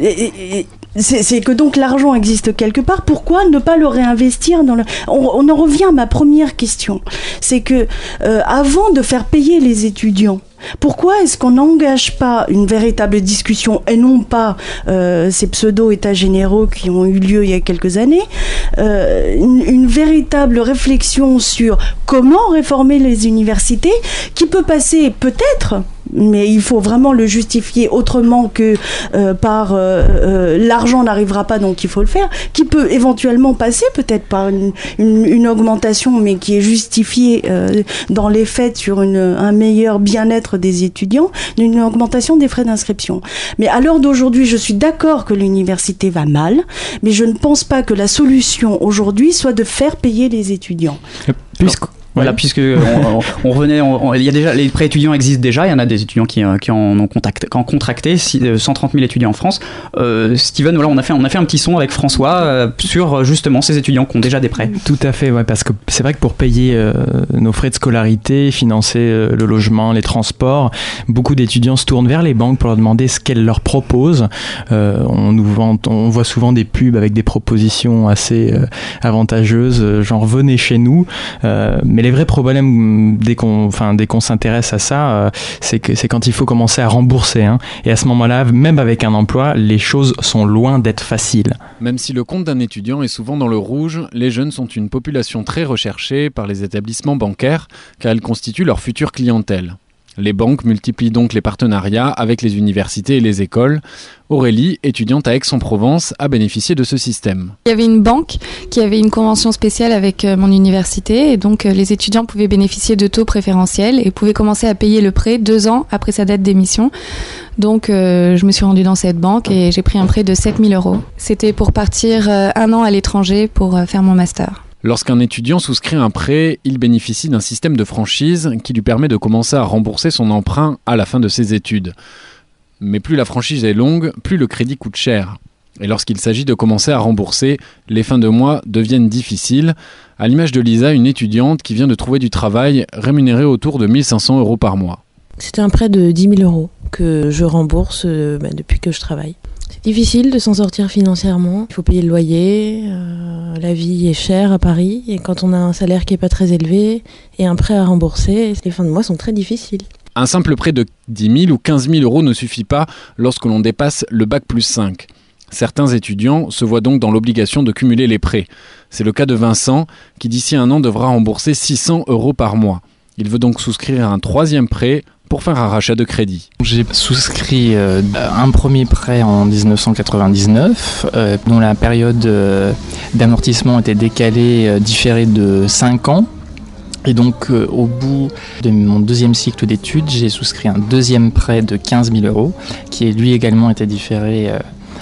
c'est, c'est que donc l'argent existe quelque part, pourquoi ne pas le réinvestir dans le... On, on en revient à ma première question, c'est que euh, avant de faire payer les étudiants, pourquoi est-ce qu'on n'engage pas une véritable discussion et non pas euh, ces pseudo-états généraux qui ont eu lieu il y a quelques années, euh, une, une véritable réflexion sur comment réformer les universités qui peut passer peut-être, mais il faut vraiment le justifier autrement que euh, par euh, euh, l'argent n'arrivera pas donc il faut le faire, qui peut éventuellement passer peut-être par une, une, une augmentation mais qui est justifiée euh, dans les faits sur une, un meilleur bien-être des étudiants, d'une augmentation des frais d'inscription. Mais à l'heure d'aujourd'hui, je suis d'accord que l'université va mal, mais je ne pense pas que la solution aujourd'hui soit de faire payer les étudiants. Puisque... Voilà, puisque on, on, on revenait, on, on, il y a déjà les prêts étudiants existent déjà. Il y en a des étudiants qui, qui en ont contacté, qui en contracté, cent trente mille étudiants en France. Euh, Steven, voilà, on a fait, on a fait un petit son avec François euh, sur justement ces étudiants qui ont déjà des prêts. Tout à fait, ouais, parce que c'est vrai que pour payer euh, nos frais de scolarité, financer euh, le logement, les transports, beaucoup d'étudiants se tournent vers les banques pour leur demander ce qu'elles leur proposent. Euh, on nous vend, on voit souvent des pubs avec des propositions assez euh, avantageuses, genre venez chez nous. Euh, mais les vrais problèmes dès qu'on, enfin, dès qu'on s'intéresse à ça, euh, c'est que c'est quand il faut commencer à rembourser. Hein. Et à ce moment-là, même avec un emploi, les choses sont loin d'être faciles. Même si le compte d'un étudiant est souvent dans le rouge, les jeunes sont une population très recherchée par les établissements bancaires, car ils constituent leur future clientèle. Les banques multiplient donc les partenariats avec les universités et les écoles. Aurélie, étudiante à Aix-en-Provence, a bénéficié de ce système. Il y avait une banque qui avait une convention spéciale avec mon université et donc les étudiants pouvaient bénéficier de taux préférentiels et pouvaient commencer à payer le prêt deux ans après sa date d'émission. Donc euh, je me suis rendue dans cette banque et j'ai pris un prêt de sept mille euros. C'était pour partir euh, un an à l'étranger pour euh, faire mon master. Lorsqu'un étudiant souscrit un prêt, il bénéficie d'un système de franchise qui lui permet de commencer à rembourser son emprunt à la fin de ses études. Mais plus la franchise est longue, plus le crédit coûte cher. Et lorsqu'il s'agit de commencer à rembourser, les fins de mois deviennent difficiles, à l'image de Lisa, une étudiante qui vient de trouver du travail, rémunérée autour de mille cinq cents euros par mois. C'était un prêt de dix mille euros que je rembourse euh, bah, depuis que je travaille. C'est difficile de s'en sortir financièrement. Il faut payer le loyer, euh, la vie est chère à Paris, et quand on a un salaire qui n'est pas très élevé et un prêt à rembourser, les fins de mois sont très difficiles. Un simple prêt de dix mille ou quinze mille euros ne suffit pas lorsque l'on dépasse le bac plus cinq. Certains étudiants se voient donc dans l'obligation de cumuler les prêts. C'est le cas de Vincent, qui d'ici un an devra rembourser six cents euros par mois. Il veut donc souscrire un troisième prêt pour faire un rachat de crédit. J'ai souscrit euh, un premier prêt en dix-neuf cent quatre-vingt-dix-neuf, euh, dont la période euh, d'amortissement était décalée, euh, différée de cinq ans. Et donc, euh, au bout de mon deuxième cycle d'études, j'ai souscrit un deuxième prêt de quinze mille euros, qui lui également était différé euh,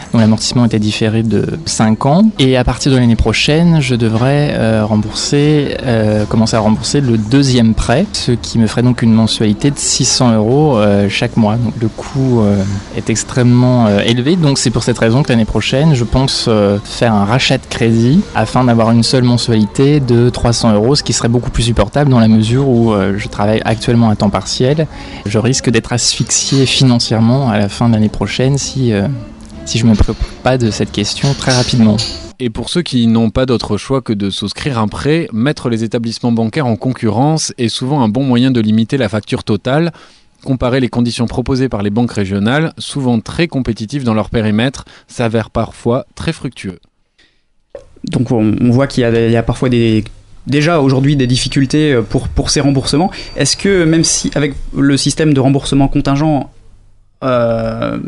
dont l'amortissement était différé de cinq ans. Et à partir de l'année prochaine, je devrais euh, rembourser, euh, commencer à rembourser le deuxième prêt, ce qui me ferait donc une mensualité de six cents euros euh, chaque mois. Donc le coût euh, est extrêmement euh, élevé. Donc c'est pour cette raison que l'année prochaine, je pense euh, faire un rachat de crédit afin d'avoir une seule mensualité de trois cents euros, ce qui serait beaucoup plus supportable dans la mesure où euh, je travaille actuellement à temps partiel. Je risque d'être asphyxié financièrement à la fin de l'année prochaine si, euh, si je ne me préoccupe pas de cette question très rapidement. Et pour ceux qui n'ont pas d'autre choix que de souscrire un prêt, mettre les établissements bancaires en concurrence est souvent un bon moyen de limiter la facture totale. Comparer les conditions proposées par les banques régionales, souvent très compétitives dans leur périmètre, s'avère parfois très fructueux. Donc on, on voit qu'il y a, il y a parfois des... déjà aujourd'hui des difficultés pour, pour ces remboursements. Est-ce que même si avec le système de remboursement contingent, euh...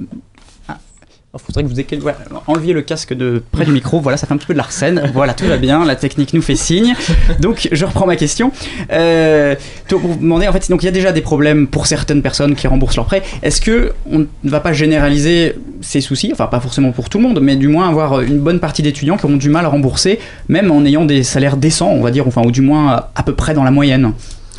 il faudrait que vous ayez... voilà, enleviez le casque de près du micro, voilà, ça fait un petit peu de l'arsène, voilà, tout va bien, la technique nous fait signe. Donc je reprends ma question. Euh, pour vous demander, en fait, donc il y a déjà des problèmes pour certaines personnes qui remboursent leurs prêts. Est-ce que on ne va pas généraliser ces soucis, enfin pas forcément pour tout le monde, mais du moins avoir une bonne partie d'étudiants qui auront du mal à rembourser, même en ayant des salaires décents, on va dire, enfin, ou du moins à peu près dans la moyenne?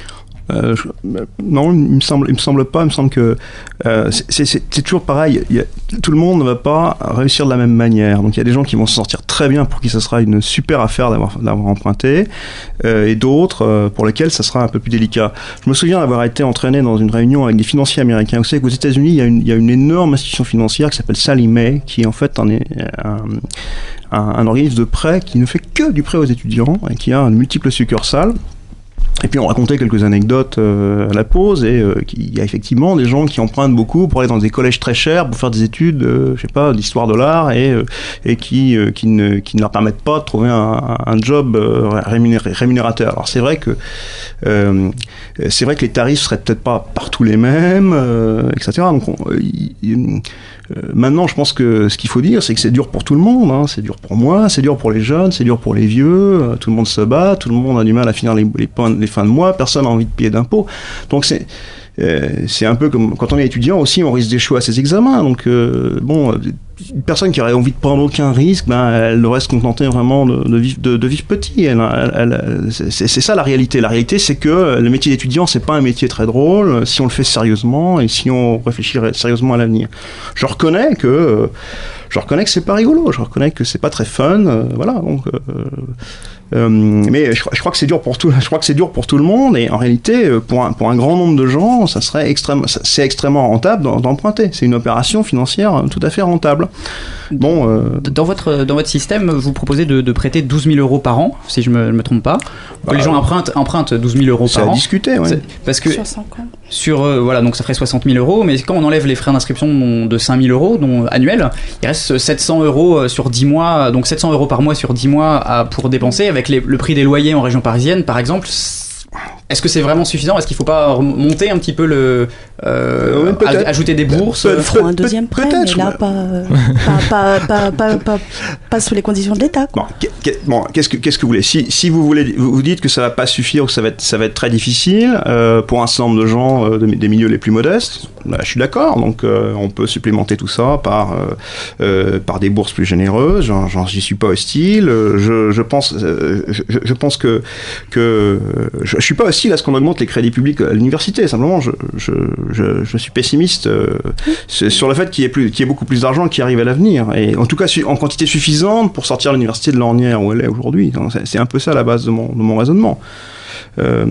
Euh, je, non, il me semble, il me semble pas. Il me semble que euh, c'est, c'est, c'est toujours pareil. Il y a, tout le monde ne va pas réussir de la même manière. Donc il y a des gens qui vont se sortir très bien, pour qui ce sera une super affaire d'avoir, d'avoir emprunté, euh, et d'autres euh, pour lesquels ça sera un peu plus délicat. Je me souviens d'avoir été entraîné dans une réunion avec des financiers américains. Vous savez qu'aux États-Unis, il y a une, il y a une énorme institution financière qui s'appelle Sallie Mae, qui est en fait un, un, un, un organisme de prêt qui ne fait que du prêt aux étudiants et qui a de multiples succursales. Et puis on racontait quelques anecdotes euh, à la pause, et euh, il y a effectivement des gens qui empruntent beaucoup pour aller dans des collèges très chers pour faire des études, euh, je sais pas, d'histoire de l'art, et euh, et qui euh, qui ne qui ne leur permettent pas de trouver un, un job euh, rémunéré, rémunérateur. Alors c'est vrai que euh, c'est vrai que les tarifs seraient peut-être pas partout les mêmes, euh, et cetera. Donc on, y, y, Euh, maintenant, je pense que ce qu'il faut dire, c'est que c'est dur pour tout le monde. Hein. C'est dur pour moi, c'est dur pour les jeunes, c'est dur pour les vieux. Euh, tout le monde se bat, tout le monde a du mal à finir les, les, points, les fins de mois. Personne n'a envie de payer d'impôts. Donc c'est euh, c'est un peu comme quand on est étudiant aussi, on risque d'échouer à ses examens. Donc euh, bon, une personne qui aurait envie de prendre aucun risque, ben elle devrait se contenter vraiment de, de vivre de, de vivre petit. Elle, elle, elle, c'est, c'est ça la réalité. La réalité, c'est que le métier d'étudiant, c'est pas un métier très drôle si on le fait sérieusement et si on réfléchit sérieusement à l'avenir. Je reconnais que je reconnais que c'est pas rigolo. Je reconnais que c'est pas très fun. Euh, voilà. Donc euh, Euh, mais je, je crois que c'est dur pour tout. Je crois que c'est dur pour tout le monde. Et en réalité, pour un, pour un grand nombre de gens, ça serait extrêmement, c'est extrêmement rentable d'emprunter. C'est une opération financière tout à fait rentable. Bon, euh... dans votre dans votre système, vous proposez de, de prêter douze mille euros par an, si je me, me trompe pas. Bah, les gens empruntent empruntent douze mille euros par an. C'est à discuter, ouais. Parce que sur cinq ans. Sur euh, voilà, donc ça ferait soixante mille euros. Mais quand on enlève les frais d'inscription de cinq mille euros dont, annuels, il reste sept cents euros sur dix mois. Donc sept cents euros par mois sur dix mois à, pour dépenser. Avec les, le prix des loyers en région parisienne, par exemple, est-ce que c'est vraiment suffisant? Est-ce qu'il ne faut pas monter un petit peu le, euh, ouais, aj- ajouter des bourses? Il faut un deuxième prêt, mais là, pas, euh, pas, pas, pas, pas, pas, pas sous les conditions de l'État. Bon, bon, qu'est-ce que qu'est-ce que vous voulez? Si, si vous voulez, vous dites que ça va pas suffire, ou que ça va être, ça va être très difficile euh, pour un certain nombre de gens euh, de, des milieux les plus modestes. Bah, je suis d'accord. Donc, euh, on peut supplémenter tout ça par euh, euh, par des bourses plus généreuses. J'en, j'en j'y suis pas hostile. Je, je pense, euh, je, je pense que que je, je suis pas hostile à ce qu'on augmente les crédits publics à l'université. Simplement, je je je, je suis pessimiste euh, sur le fait qu'il y ait plus, qu'il y ait beaucoup plus d'argent qui arrive à l'avenir. Et en tout cas, en quantité suffisante pour sortir l'université de l'ornière où elle est aujourd'hui. C'est, c'est un peu ça la base de mon de mon raisonnement. Euh,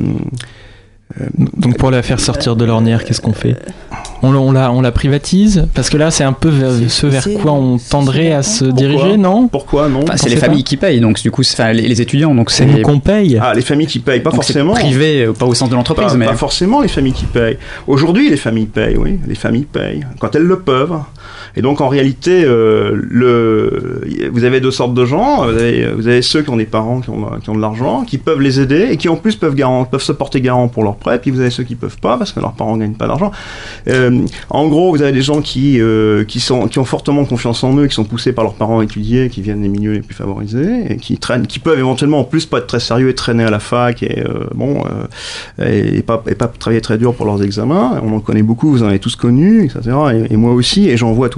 Donc pour la faire sortir de l'ornière, qu'est-ce qu'on fait? on, on, la, on la privatise? Parce que là, c'est un peu vers, ce vers quoi on tendrait à se diriger, non? Pourquoi non? Enfin, c'est les familles pas. qui payent, donc du coup, c'est, enfin, les, les étudiants, donc c'est... C'est qu'on paye. Ah, les familles qui payent, pas donc forcément. C'est privé, pas au sens de l'entreprise, pas, mais... Pas forcément les familles qui payent. Aujourd'hui, les familles payent, oui. Les familles payent, quand elles le peuvent. Et donc, en réalité, euh, le... vous avez deux sortes de gens. Vous avez, vous avez ceux qui ont des parents qui ont, qui ont de l'argent, qui peuvent les aider, et qui en plus peuvent, garant, peuvent se porter garant pour leurs prêts. Puis vous avez ceux qui peuvent pas, parce que leurs parents gagnent pas d'argent. Euh, en gros, vous avez des gens qui, euh, qui, sont, qui ont fortement confiance en eux, qui sont poussés par leurs parents à étudier, qui viennent des milieux les plus favorisés, et qui, traînent, qui peuvent éventuellement en plus pas être très sérieux et traîner à la fac, et, euh, bon, euh, et, et, pas, et pas travailler très dur pour leurs examens. On en connaît beaucoup, vous en avez tous connus, et cetera. Et, et moi aussi, et j'en vois tous les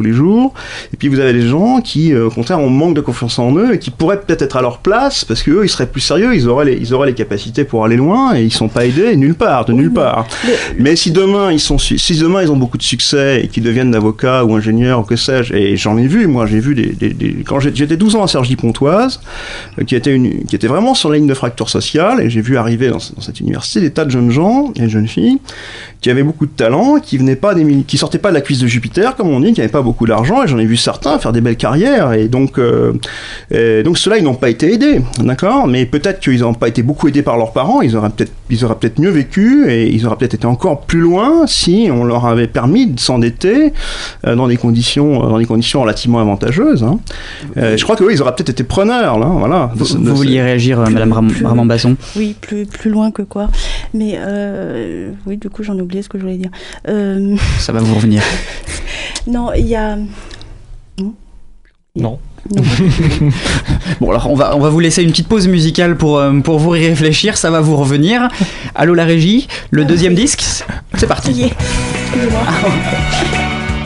les jours. Et puis vous avez des gens qui, euh, au contraire, ont manque de confiance en eux et qui pourraient peut-être être à leur place parce qu'eux, ils seraient plus sérieux, ils auraient les, ils auraient les capacités pour aller loin et ils sont pas aidés nulle part, de nulle part. Mais si demain ils sont, si demain ils ont beaucoup de succès et qu'ils deviennent avocats ou ingénieurs ou que sais-je, et j'en ai vu, moi j'ai vu des, des, des quand j'étais douze ans à Cergy-Pontoise, euh, qui était une, qui était vraiment sur la ligne de fracture sociale, et j'ai vu arriver dans, dans cette université des tas de jeunes gens et de jeunes filles qui avaient beaucoup de talent, qui venaient pas des, qui sortaient pas de la cuisse de Jupiter, comme on dit, qui n'avaient pas beaucoup d'argent, et j'en ai vu certains faire des belles carrières, et donc, euh, et donc ceux-là, ils n'ont pas été aidés, d'accord, mais peut-être qu'ils n'ont pas été beaucoup aidés par leurs parents, ils auraient peut-être, ils auraient peut-être mieux vécu, et ils auraient peut-être été encore plus loin si on leur avait permis de s'endetter euh, dans des conditions, dans des conditions relativement avantageuses. Hein. Euh, je crois que oui, ils auraient peut-être été preneurs, là, voilà. Vous, de, vous vouliez de... réagir, euh, Madame Ramon-Basson? Oui, plus plus loin que quoi, mais euh, oui, du coup, j'en ai oublié ce que je voulais dire. Euh... Ça va vous revenir. Non, il y a... Non. Non. Non. Bon, alors on va, on va vous laisser une petite pause musicale pour, euh, pour vous y réfléchir, ça va vous revenir. Allô la régie, le deuxième disque, c'est parti. Yeah. Excusez-moi. Ah, ouais.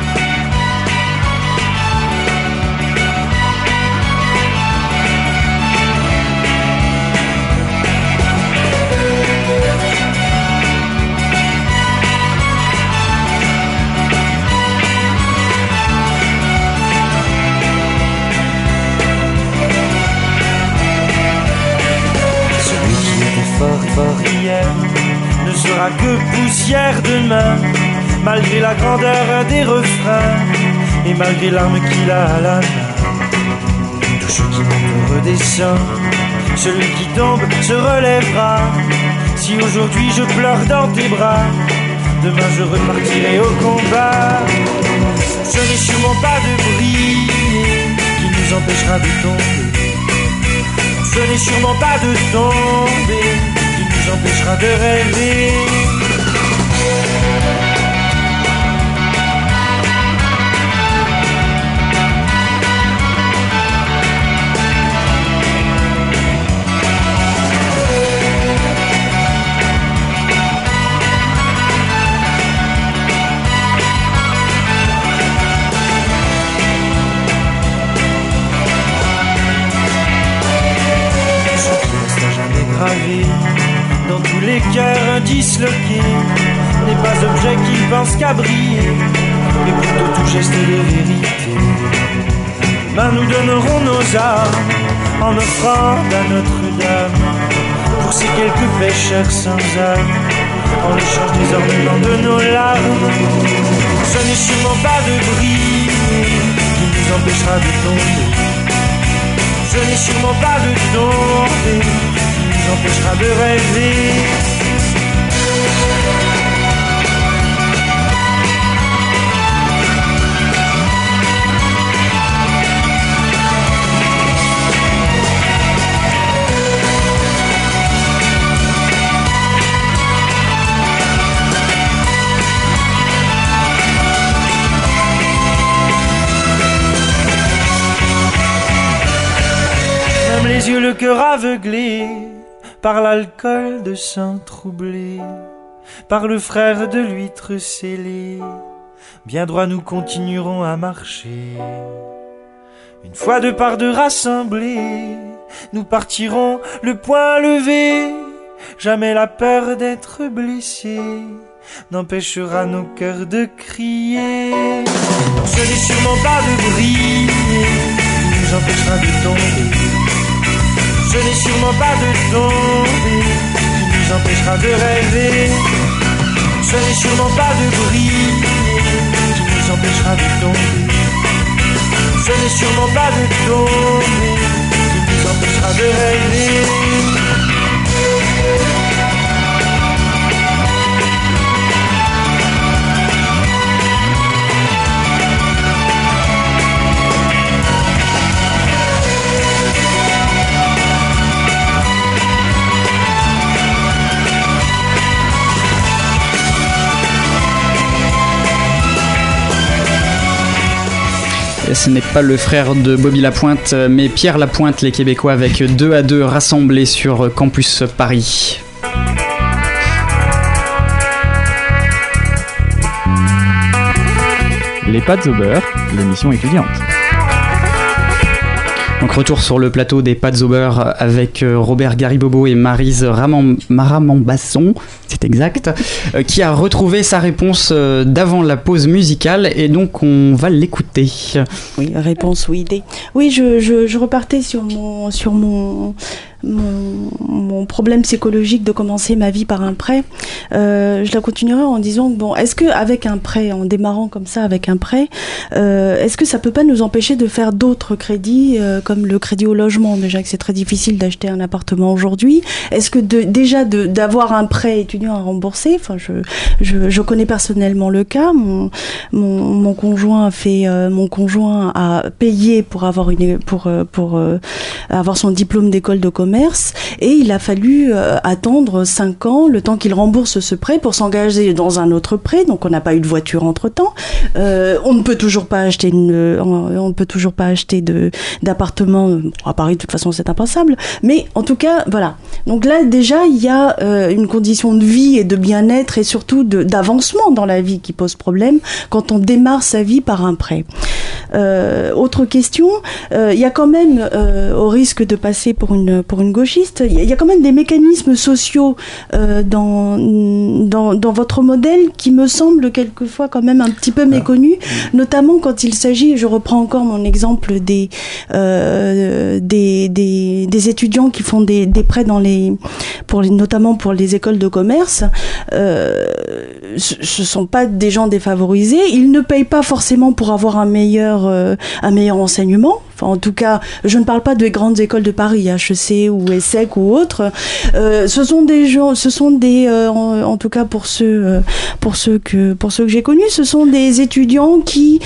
Ne sera que poussière demain, malgré la grandeur des refrains et malgré l'arme qu'il a à la main. Tout ce qui monte redescend, celui qui tombe se relèvera. Si aujourd'hui je pleure dans tes bras, demain je repartirai au combat. Ce n'est sûrement pas de briller qui nous empêchera de tomber. Ce n'est sûrement pas de tomber qui nous empêchera de rêver. Dans tous les cœurs disloqués n'est pas objet qui pense qu'à briller, mais plutôt tout geste de vérité. Demain nous donnerons nos armes en offrande à Notre-Dame pour ces quelques pécheurs sans âme, en échange des ornements de nos larmes. Ce n'est sûrement pas de briller qui nous empêchera de tomber. Ce n'est sûrement pas de tomber nous empêchera de rêver. Même les yeux, le cœur aveuglé par l'alcool de sang troublé, par le frère de l'huître scellé, bien droit nous continuerons à marcher. Une fois de part de rassemblés, nous partirons le poing levé. Jamais la peur d'être blessé n'empêchera nos cœurs de crier. Non, ce n'est sûrement pas de briller qui nous empêchera de tomber. Ce n'est sûrement pas de tomber qui nous empêchera de rêver. Ce n'est sûrement pas de briller qui nous empêchera de tomber. Ce n'est sûrement pas de tomber qui nous empêchera de rêver. Et ce n'est pas le frère de Bobby Lapointe, mais Pierre Lapointe, les Québécois, avec deux à deux rassemblés sur Campus Paris. Les Pâtes au beurre, l'émission étudiante. Donc retour sur le plateau des Pâtes au beurre avec Robert Garibobo et Maryse Maramambasson, c'est exact, euh, qui a retrouvé sa réponse euh, d'avant la pause musicale et donc on va l'écouter. Oui, réponse oui. Des... Oui, je, je, je repartais sur mon sur mon Mon, mon problème psychologique de commencer ma vie par un prêt. Euh, je la continuerai en disant que bon, est-ce que avec un prêt, en démarrant comme ça avec un prêt, euh, est-ce que ça peut pas nous empêcher de faire d'autres crédits euh, comme le crédit au logement, déjà que c'est très difficile d'acheter un appartement aujourd'hui. Est-ce que de, déjà de, d'avoir un prêt étudiant à rembourser, enfin je, je, je connais personnellement le cas. Mon, mon, mon conjoint a fait, euh, mon conjoint a payé pour avoir une pour euh, pour euh, avoir son diplôme d'école de commerce. Et il a fallu euh, attendre cinq ans, le temps qu'il rembourse ce prêt pour s'engager dans un autre prêt. Donc on n'a pas eu de voiture entre-temps. Euh, on ne peut toujours pas acheter une, on ne peut toujours pas acheter de d'appartement à Paris. De toute façon, c'est impensable. Mais en tout cas, voilà. Donc là, déjà, il y a euh, une condition de vie et de bien-être et surtout de, d'avancement dans la vie qui pose problème quand on démarre sa vie par un prêt. Euh, autre question, euh, il y a quand même, euh, au risque de passer pour une pour une gauchiste, il y, y a quand même des mécanismes sociaux euh, dans, dans dans votre modèle qui me semblent quelquefois quand même un petit peu méconnus, notamment quand il s'agit, je reprends encore mon exemple des euh, des, des des étudiants qui font des des prêts dans les pour les notamment pour les écoles de commerce. Euh, ce, ce sont pas des gens défavorisés, ils ne payent pas forcément pour avoir un meilleur Euh, un meilleur enseignement. Enfin, en tout cas, je ne parle pas des grandes écoles de Paris, H E C ou ESSEC ou autres. Euh, ce sont des gens, ce sont des, euh, en, en tout cas pour ceux, euh, pour ceux que, pour ceux que j'ai connus, ce sont des étudiants qui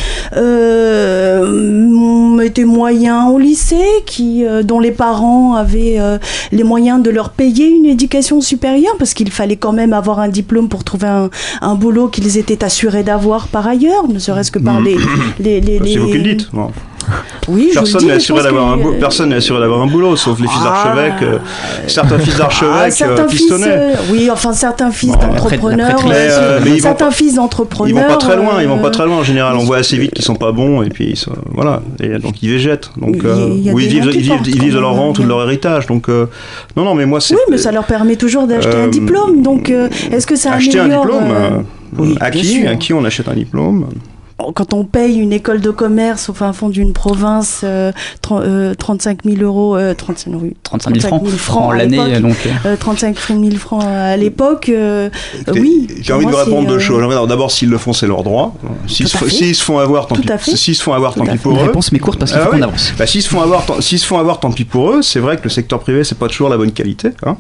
euh, ont été moyens au lycée, qui, euh, dont les parents avaient euh, les moyens de leur payer une éducation supérieure, parce qu'il fallait quand même avoir un diplôme pour trouver un, un boulot qu'ils étaient assurés d'avoir par ailleurs, ne serait-ce que par les, les, les, les... C'est vous qui le dites. Bon. Oui, personne n'est assuré d'avoir que... un boulot. Personne n'est assuré d'avoir un boulot, sauf les fils ah, d'archevêques. Euh, certains fils d'archevêques ah, euh, pistonnés. Euh, oui, enfin certains fils bon, d'entrepreneurs. Mais, euh, mais certains vont, fils d'entrepreneurs. Ils vont pas très loin. Ils vont pas très loin en général. On voit assez vite qu'ils sont pas bons et puis ils sont, voilà. Et donc ils végètent. Donc euh, il y a oui, ils vivent, ils vivent, ils vivent de leur rente ou de leur héritage. Donc euh, non, non, mais moi c'est. Oui, mais ça leur permet toujours d'acheter euh, un diplôme. Donc euh, est-ce que ça acheter améliore un diplôme euh, oui, à qui, à qui on achète un diplôme? Quand on paye une école de commerce au fin fond d'une province, euh, euh, trente-cinq mille euros, euh, trente-cinq, oui, trente-cinq mille francs, francs en l'année, donc. Euh, trente-cinq mille francs à l'époque, euh, Écoutez, oui. J'ai envie de vous répondre deux euh... choses. D'abord, s'ils le font, c'est leur droit. S'ils se, s'ils se font avoir, tant pis. S'ils se font avoir, tant pis pour eux. La réponse m'est courte parce qu'il faut ah, qu'on oui. avance. Bah, s'ils se font avoir, s'ils se font avoir, tant pis pour eux. C'est vrai que le secteur privé, c'est pas toujours la bonne qualité. Hein.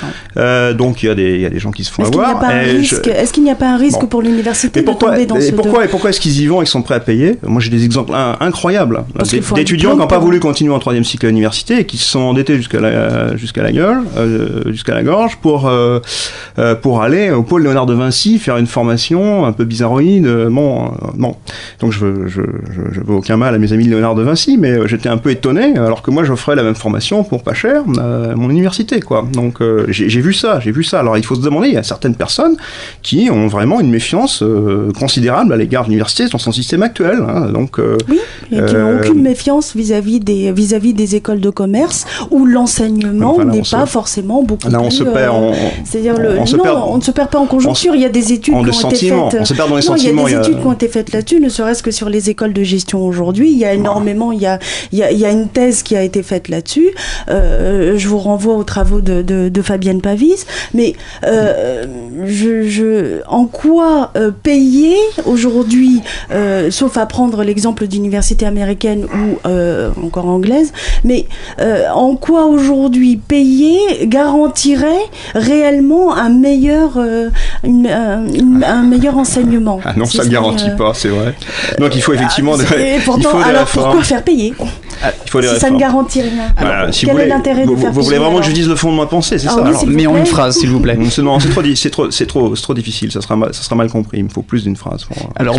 Euh, donc il y a des, il y a des gens qui se font est-ce avoir. Qu'il y a risque, je... Est-ce qu'il n'y a pas un risque bon. pour l'université de tomber dans ce pourquoi, et pourquoi est-ce qu'ils y vont et qu'ils sont prêts à payer? Moi, j'ai des exemples incroyables d'étudiants qui n'ont pas voulu continuer en troisième cycle à l'université et qui se sont endettés jusqu'à la, jusqu'à la gueule, euh, jusqu'à la gorge pour, euh, pour aller au pôle Léonard de Vinci faire une formation un peu bizarroïde. Bon, euh, non. Donc, je veux, je, je, je veux aucun mal à mes amis de Léonard de Vinci, mais j'étais un peu étonné, alors que moi, j'offrais la même formation pour pas cher à mon université, quoi. Donc, euh, j'ai, j'ai vu ça, j'ai vu ça. Alors, il faut se demander, il y a certaines personnes qui ont vraiment une méfiance euh, considérable à l'égard de l'université dans son système actuel. Hein, donc, euh, oui, et qui n'ont euh, aucune méfiance vis-à-vis des, vis-à-vis des écoles de commerce où l'enseignement enfin, là, n'est pas se... forcément beaucoup là, on plus... Se perd en, c'est-à-dire le, on, on non, se perd, on ne se perd pas en conjoncture, on, il y a des études qui ont été faites... On se perd dans les non, sentiments. Il y a des il y a... études qui ont été faites là-dessus, ne serait-ce que sur les écoles de gestion aujourd'hui. Il y a énormément, il y a, il y a, il y a une thèse qui a été faite là-dessus. Euh, je vous renvoie aux travaux de, de, de Fabienne Pavis. Mais euh, je, je, en quoi euh, payer aujourd'hui, euh, sauf à prendre l'exemple d'université américaine ou euh, encore anglaise, mais euh, en quoi aujourd'hui payer garantirait réellement un meilleur, euh, une, un, une, un meilleur enseignement? Ah non, ça ne garantit euh, pas, c'est vrai. Donc il faut effectivement... Euh, de, pourtant, il faut alors pourquoi faire payer? Ah, il faut si réformes. Ça ne garantit rien. Voilà, alors, si quel vous est voulez, l'intérêt vous, de faire Vous voulez vraiment alors. que je dise le fond de ma pensée, c'est ah, ça oui, alors, mais en une phrase, s'il vous plaît. Non, c'est trop, c'est trop, c'est trop, c'est trop difficile. Ça sera, mal, ça sera mal compris. Il me faut plus d'une phrase. Pour, alors, bah, je vous en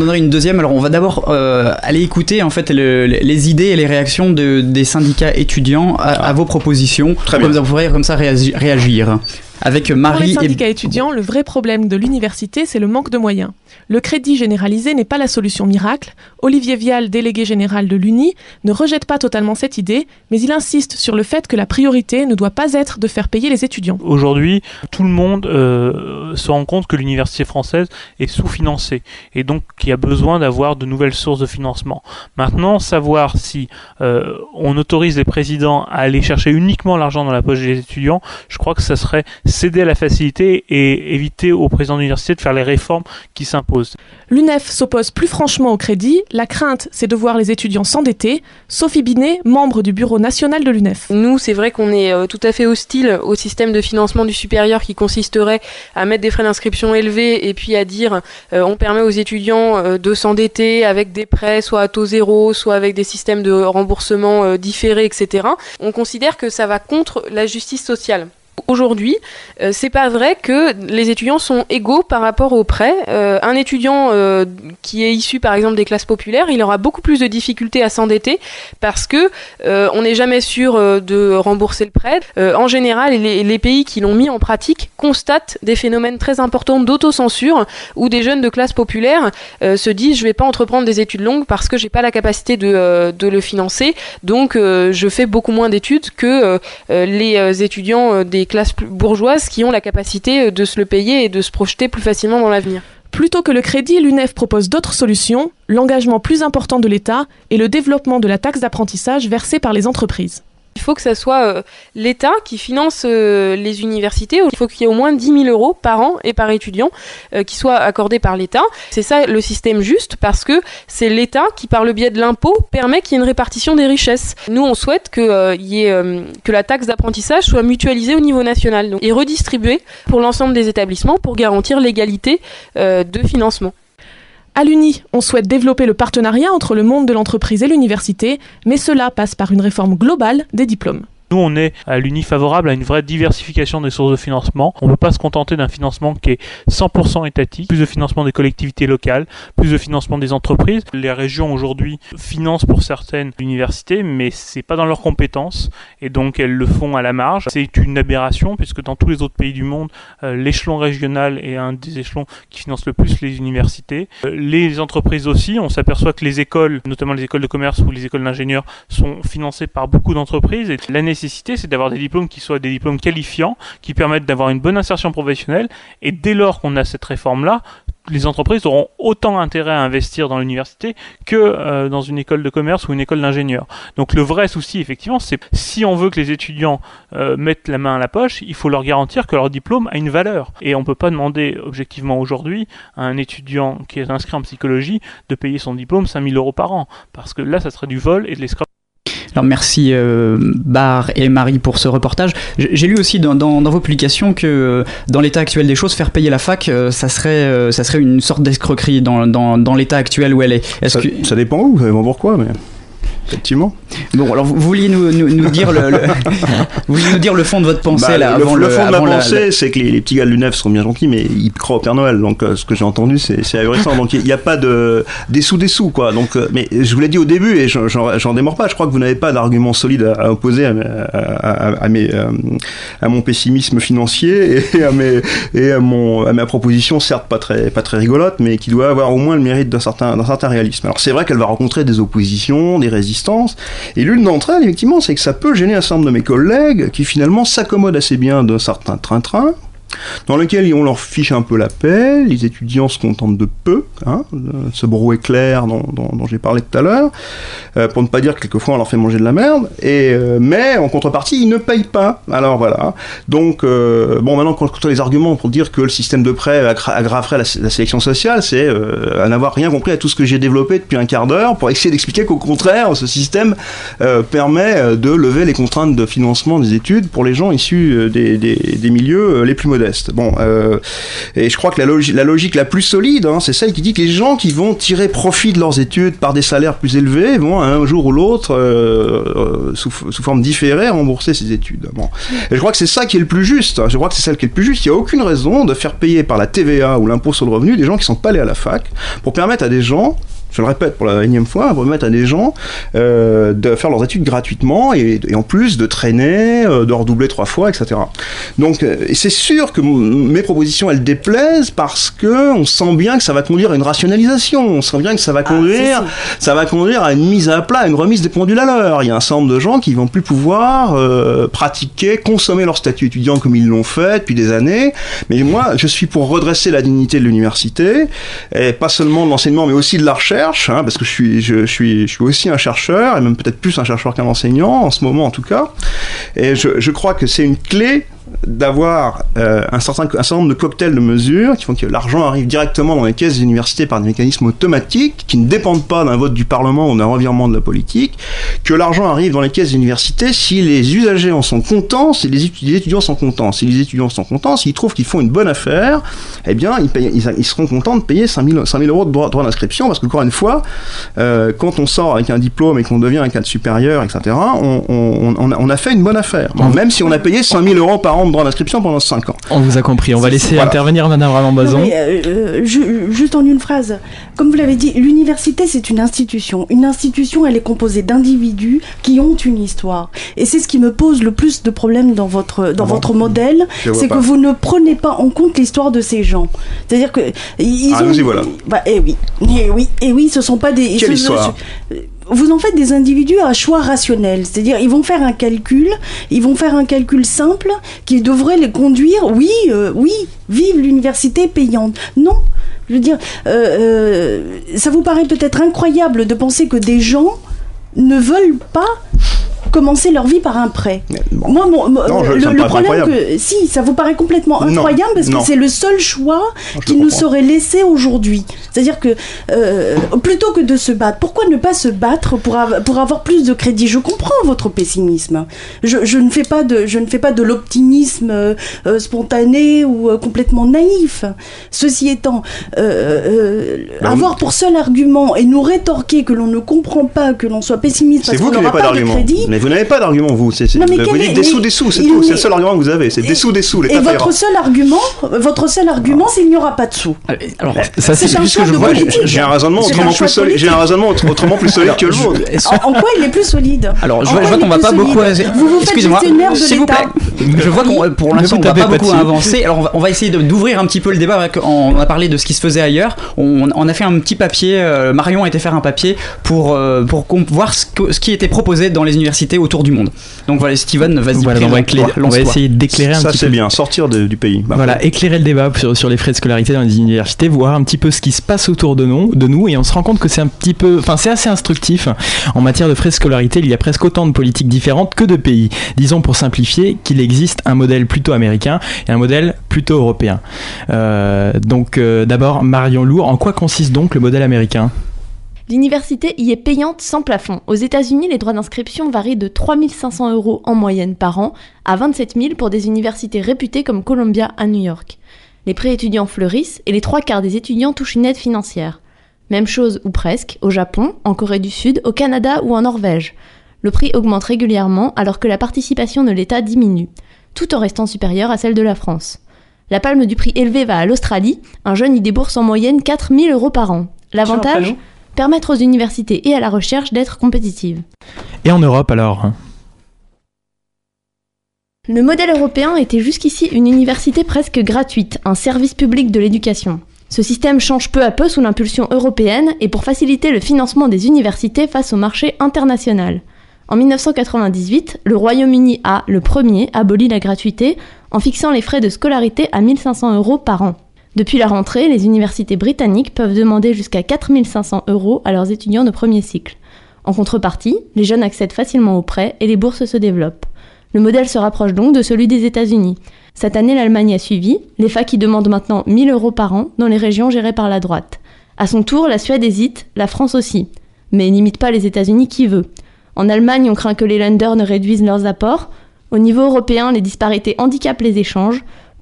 donnerai une deuxième. Alors on va d'abord euh, aller écouter en fait le, les idées et les réactions de, des syndicats étudiants à, à vos propositions. Très bien. Comme ça, vous pourrez comme ça réagi- réagir. Avec Marie Pour les syndicats et... étudiants, le vrai problème de l'université, c'est le manque de moyens. Le crédit généralisé n'est pas la solution miracle. Olivier Vial, délégué général de l'Uni, ne rejette pas totalement cette idée, mais il insiste sur le fait que la priorité ne doit pas être de faire payer les étudiants. Aujourd'hui, tout le monde euh, se rend compte que l'université française est sous-financée et donc qu'il y a besoin d'avoir de nouvelles sources de financement. Maintenant, savoir si euh, on autorise les présidents à aller chercher uniquement l'argent dans la poche des étudiants, je crois que ça serait céder à la facilité et éviter aux présidents d'université de faire les réformes qui s'imposent. L'U N E F s'oppose plus franchement au crédit. La crainte, c'est de voir les étudiants s'endetter. Sophie Binet, membre du bureau national de l'U N E F. Nous, c'est vrai qu'on est euh, tout à fait hostile au système de financement du supérieur qui consisterait à mettre des frais d'inscription élevés et puis à dire euh, on permet aux étudiants euh, de s'endetter avec des prêts soit à taux zéro, soit avec des systèmes de remboursement euh, différés, et cetera. On considère que ça va contre la justice sociale. Aujourd'hui, euh, c'est pas vrai que les étudiants sont égaux par rapport aux prêts. Euh, un étudiant euh, qui est issu par exemple des classes populaires, il aura beaucoup plus de difficultés à s'endetter parce que euh, on n'est jamais sûr euh, de rembourser le prêt. Euh, en général, les, les pays qui l'ont mis en pratique constatent des phénomènes très importants d'autocensure où des jeunes de classe populaire euh, se disent je vais pas entreprendre des études longues parce que j'ai pas la capacité de, euh, de le financer, donc euh, je fais beaucoup moins d'études que euh, les euh, étudiants euh, des classes bourgeoises qui ont la capacité de se le payer et de se projeter plus facilement dans l'avenir. Plutôt que le crédit, l'U N E F propose d'autres solutions, l'engagement plus important de l'État et le développement de la taxe d'apprentissage versée par les entreprises. Il faut que ça soit euh, l'État qui finance euh, les universités. Il faut qu'il y ait au moins dix mille euros par an et par étudiant euh, qui soient accordés par l'État. C'est ça le système juste parce que c'est l'État qui, par le biais de l'impôt, permet qu'il y ait une répartition des richesses. Nous, on souhaite que, euh, y ait, euh, que la taxe d'apprentissage soit mutualisée au niveau national donc, et redistribuée pour l'ensemble des établissements pour garantir l'égalité euh, de financement. À l'Uni, on souhaite développer le partenariat entre le monde de l'entreprise et l'université, mais cela passe par une réforme globale des diplômes. Nous, on est à l'Uni favorable à une vraie diversification des sources de financement. On ne peut pas se contenter d'un financement qui est cent pour cent étatique. Plus de financement des collectivités locales, plus de financement des entreprises. Les régions aujourd'hui financent pour certaines universités, mais c'est pas dans leurs compétences et donc elles le font à la marge. C'est une aberration puisque dans tous les autres pays du monde, euh, l'échelon régional est un des échelons qui finance le plus les universités. Euh, les entreprises aussi, on s'aperçoit que les écoles, notamment les écoles de commerce ou les écoles d'ingénieurs, sont financées par beaucoup d'entreprises et la nécessité c'est d'avoir des diplômes qui soient des diplômes qualifiants, qui permettent d'avoir une bonne insertion professionnelle. Et dès lors qu'on a cette réforme-là, les entreprises auront autant intérêt à investir dans l'université que euh, dans une école de commerce ou une école d'ingénieur. Donc le vrai souci, effectivement, c'est si on veut que les étudiants euh, mettent la main à la poche, il faut leur garantir que leur diplôme a une valeur. Et on ne peut pas demander objectivement aujourd'hui à un étudiant qui est inscrit en psychologie de payer son diplôme cinq mille euros par an. Parce que là, ça serait du vol et de l'escroquerie. Alors merci euh, Bar et Marie pour ce reportage. J'ai lu aussi dans, dans, dans vos publications que euh, dans l'état actuel des choses, faire payer la fac, euh, ça, serait, euh, ça serait une sorte d'escroquerie dans, dans, dans l'état actuel où elle est. Est-ce ça, que... ça dépend où, ça dépend pourquoi, mais... Effectivement. Bon, alors vous, vous vouliez nous, nous, nous dire le, le vous vouliez nous dire le fond de votre pensée bah, là le, avant le, le fond de ma la, pensée, la... c'est que les, les petits gars de l'U N E F sont bien gentils, mais ils croient au Père Noël. Donc euh, ce que j'ai entendu, c'est, c'est ahurissant. Donc il n'y a pas de des sous des sous quoi. Donc euh, mais je vous l'ai dit au début et j'en, j'en, j'en démords pas. Je crois que vous n'avez pas d'argument solide à, à opposer à, à, à, à, mes, à mon pessimisme financier et à mes et à mon à ma proposition, certes pas très pas très rigolote, mais qui doit avoir au moins le mérite d'un certain d'un certain réalisme. Alors c'est vrai qu'elle va rencontrer des oppositions, des résistances. Et l'une d'entre elles, effectivement, c'est que ça peut gêner un certain nombre de mes collègues qui finalement s'accommodent assez bien d'un certain train-train, dans lequel on leur fiche un peu la paix, les étudiants se contentent de peu, hein, ce brouet clair dont, dont, dont j'ai parlé tout à l'heure, euh, pour ne pas dire que quelquefois on leur fait manger de la merde, et, euh, mais en contrepartie ils ne payent pas. Alors voilà, donc euh, bon maintenant quand on a les arguments pour dire que le système de prêt aggraverait la, la sélection sociale, c'est euh, à n'avoir rien compris à tout ce que j'ai développé depuis un quart d'heure pour essayer d'expliquer qu'au contraire ce système euh, permet de lever les contraintes de financement des études pour les gens issus des, des, des milieux les plus modestes. l'Est. Bon, euh, et je crois que la, logi- la logique la plus solide, hein, c'est celle qui dit que les gens qui vont tirer profit de leurs études par des salaires plus élevés vont un jour ou l'autre, euh, euh, sous, sous forme différée, rembourser ces études. Bon. Et je crois que c'est ça qui est le plus juste. Je crois que c'est celle qui est le plus juste. Il n'y a aucune raison de faire payer par la T V A ou l'impôt sur le revenu des gens qui ne sont pas allés à la fac pour permettre à des gens, je le répète pour la énième fois, pour permettre à des gens euh, de faire leurs études gratuitement et, et en plus de traîner, euh, de redoubler trois fois, et cetera. Donc, euh, et c'est sûr que m- mes propositions, elles déplaisent parce que on sent bien que ça va conduire à une rationalisation, on sent bien que ça va conduire, ah, ça va conduire à une mise à plat, à une remise des pendules à l'heure. Il y a un certain nombre de gens qui vont plus pouvoir euh, pratiquer, consommer leur statut étudiant comme ils l'ont fait depuis des années. Mais moi, je suis pour redresser la dignité de l'université, et pas seulement de l'enseignement, mais aussi de la recherche. Hein, parce que je suis, je, je, suis, je suis aussi un chercheur, et même peut-être plus un chercheur qu'un enseignant, en ce moment en tout cas. Et je, je crois que c'est une clé d'avoir euh, un, certain, un certain nombre de cocktails de mesures qui font que l'argent arrive directement dans les caisses des universités par des mécanismes automatiques qui ne dépendent pas d'un vote du Parlement ou d'un revirement de la politique, que l'argent arrive dans les caisses des universités si les usagers en sont contents, si les étudiants sont contents. Si les étudiants sont contents, s'ils trouvent qu'ils font une bonne affaire, eh bien, ils, payent, ils, ils seront contents de payer cinq mille euros de droit, droit d'inscription, parce qu'encore une fois, euh, quand on sort avec un diplôme et qu'on devient un cadre supérieur, et cetera, on, on, on, a, on a fait une bonne affaire. Bon, même si on a payé cinq mille euros par an de droit d'inscription pendant cinq ans. On vous a compris. On va laisser voilà. intervenir Madame Ramon-Bazon. Non, mais, euh, ju- juste en une phrase. Comme vous l'avez dit, l'université, c'est une institution. Une institution, elle est composée d'individus qui ont une histoire. Et c'est ce qui me pose le plus de problèmes dans votre, dans ah bon votre modèle. C'est pas. que vous ne prenez pas en compte l'histoire de ces gens. C'est-à-dire que... Ils ah, ont... nous y voilà. Bah, eh oui. Eh oui. Eh oui, ce sont pas des... Quelle histoire ? Vous en faites des individus à choix rationnel, c'est-à-dire ils vont faire un calcul, ils vont faire un calcul simple qui devrait les conduire, oui, euh, oui, vive l'université payante. Non, je veux dire, euh, euh, ça vous paraît peut-être incroyable de penser que des gens ne veulent pas commencer leur vie par un prêt. Bon. Moi, mon, non, je, le, le problème que si, ça vous paraît complètement incroyable non, parce non. que c'est le seul choix non, qui nous serait laissé aujourd'hui. C'est-à-dire que euh, plutôt que de se battre, pourquoi ne pas se battre pour, av- pour avoir plus de crédit ? Je comprends votre pessimisme. Je, je ne fais pas de, je ne fais pas de l'optimisme euh, euh, spontané ou euh, complètement naïf. Ceci étant, euh, euh, avoir pour seul argument et nous rétorquer que l'on ne comprend pas, que l'on soit pessimiste parce qu'on n'aura pas, pas de crédit. Mais vous n'avez pas d'argument, vous. C'est, c'est, non, mais vous dites des sous, des sous, c'est tout. C'est le seul argument que vous avez. C'est des sous, des sous. Et votre seul argument, votre seul argument, c'est qu'il n'y aura pas de sous. Alors, ça, c'est, c'est un choix de politique. J'ai un raisonnement autrement plus solide. J'ai un raisonnement autrement plus solide que le vôtre. En quoi il est plus solide ? Alors, je vois qu'on va pas beaucoup. Vous vous faites gestionnaire de s'il vous plaît. Je vois qu'on, pour l'instant, on va pas beaucoup avancer. Alors, on va essayer d'ouvrir un petit peu le débat. On a parlé de ce qui se faisait ailleurs. On a fait un petit papier. Marion a été faire un papier pour pour voir ce qui était proposé dans les universités autour du monde. Donc voilà, Steven, vas-y. Voilà, on va, éclairer, on va essayer d'éclairer un ça, petit peu. Ça c'est bien, sortir de, du pays. Bah, voilà, éclairer le débat sur, sur les frais de scolarité dans les universités, voir un petit peu ce qui se passe autour de nous, de nous, et on se rend compte que c'est un petit peu, enfin c'est assez instructif. En matière de frais de scolarité, il y a presque autant de politiques différentes que de pays. Disons pour simplifier qu'il existe un modèle plutôt américain et un modèle plutôt européen. Euh, donc euh, d'abord, Marion Lourd, en quoi consiste donc le modèle américain ? L'université y est payante sans plafond. Aux États-Unis, les droits d'inscription varient de trois mille cinq cents euros en moyenne par an à vingt-sept mille pour des universités réputées comme Columbia à New York. Les prêts étudiants fleurissent et les trois quarts des étudiants touchent une aide financière. Même chose, ou presque, au Japon, en Corée du Sud, au Canada ou en Norvège. Le prix augmente régulièrement alors que la participation de l'État diminue, tout en restant supérieure à celle de la France. La palme du prix élevé va à l'Australie, un jeune y débourse en moyenne quatre mille euros par an. L'avantage ? Permettre aux universités et à la recherche d'être compétitives. Et en Europe alors ? Le modèle européen était jusqu'ici une université presque gratuite, un service public de l'éducation. Ce système change peu à peu sous l'impulsion européenne et pour faciliter le financement des universités face au marché international. En dix-neuf cent quatre-vingt-dix-huit, le Royaume-Uni a, le premier, aboli la gratuité en fixant les frais de scolarité à mille cinq cents euros par an. Depuis la rentrée, les universités britanniques peuvent demander jusqu'à quatre mille cinq cents euros à leurs étudiants de premier cycle. En contrepartie, les jeunes accèdent facilement aux prêts et les bourses se développent. Le modèle se rapproche donc de celui des États-Unis. Cette année, l'Allemagne a suivi, les facs y demandent maintenant mille euros par an dans les régions gérées par la droite. À son tour, la Suède hésite, la France aussi. Mais n'imite pas les États-Unis qui veut. En Allemagne, on craint que les lenders ne réduisent leurs apports. Au niveau européen, les disparités handicapent les échanges.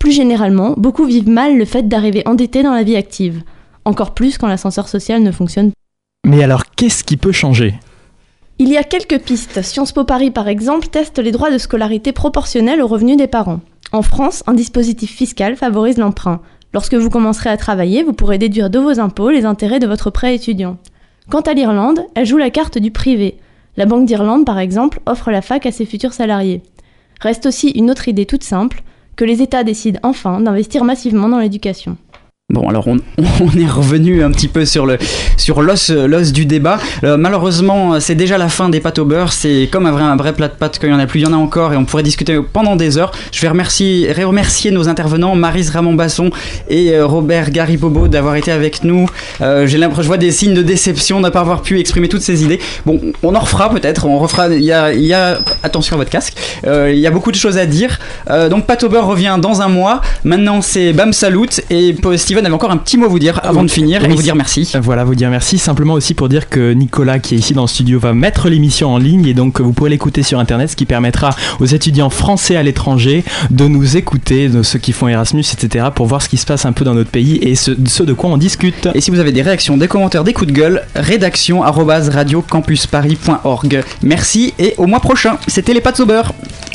Plus généralement, beaucoup vivent mal le fait d'arriver endettés dans la vie active. Encore plus quand l'ascenseur social ne fonctionne pas. Mais alors, qu'est-ce qui peut changer ? Il y a quelques pistes. Sciences Po Paris, par exemple, teste les droits de scolarité proportionnels aux revenus des parents. En France, un dispositif fiscal favorise l'emprunt. Lorsque vous commencerez à travailler, vous pourrez déduire de vos impôts les intérêts de votre prêt étudiant. Quant à l'Irlande, elle joue la carte du privé. La Banque d'Irlande, par exemple, offre la fac à ses futurs salariés. Reste aussi une autre idée toute simple, que les États décident enfin d'investir massivement dans l'éducation. Bon, alors on, on est revenu un petit peu sur le sur l'os l'os du débat. Euh, malheureusement, c'est déjà la fin des pâtes au beurre. C'est comme un vrai un vrai plat de pâtes, qu'il y en a plus, il y en a encore et on pourrait discuter pendant des heures. Je vais remercier remercier nos intervenants, Maryse Ramon-Basson et euh, Robert Garibobo d'avoir été avec nous. Euh, j'ai l'impression, je vois des signes de déception de ne pas avoir pu exprimer toutes ces idées. Bon, on en refera peut-être. On refera. Il y a il y a attention à votre casque. Euh, il y a beaucoup de choses à dire. Euh, donc pâtes au beurre revient dans un mois. Maintenant, c'est Bam Salut et Steven avait encore un petit mot à vous dire avant de finir oui, et vous dire merci. Voilà, vous dire merci. Simplement aussi pour dire que Nicolas, qui est ici dans le studio, va mettre l'émission en ligne et donc vous pourrez l'écouter sur internet, ce qui permettra aux étudiants français à l'étranger de nous écouter, de ceux qui font Erasmus, et cetera, pour voir ce qui se passe un peu dans notre pays et ce, ce de quoi on discute. Et si vous avez des réactions, des commentaires, des coups de gueule, rédaction arobase radio campus paris point org. Merci et au mois prochain. C'était les pâtes au beurre.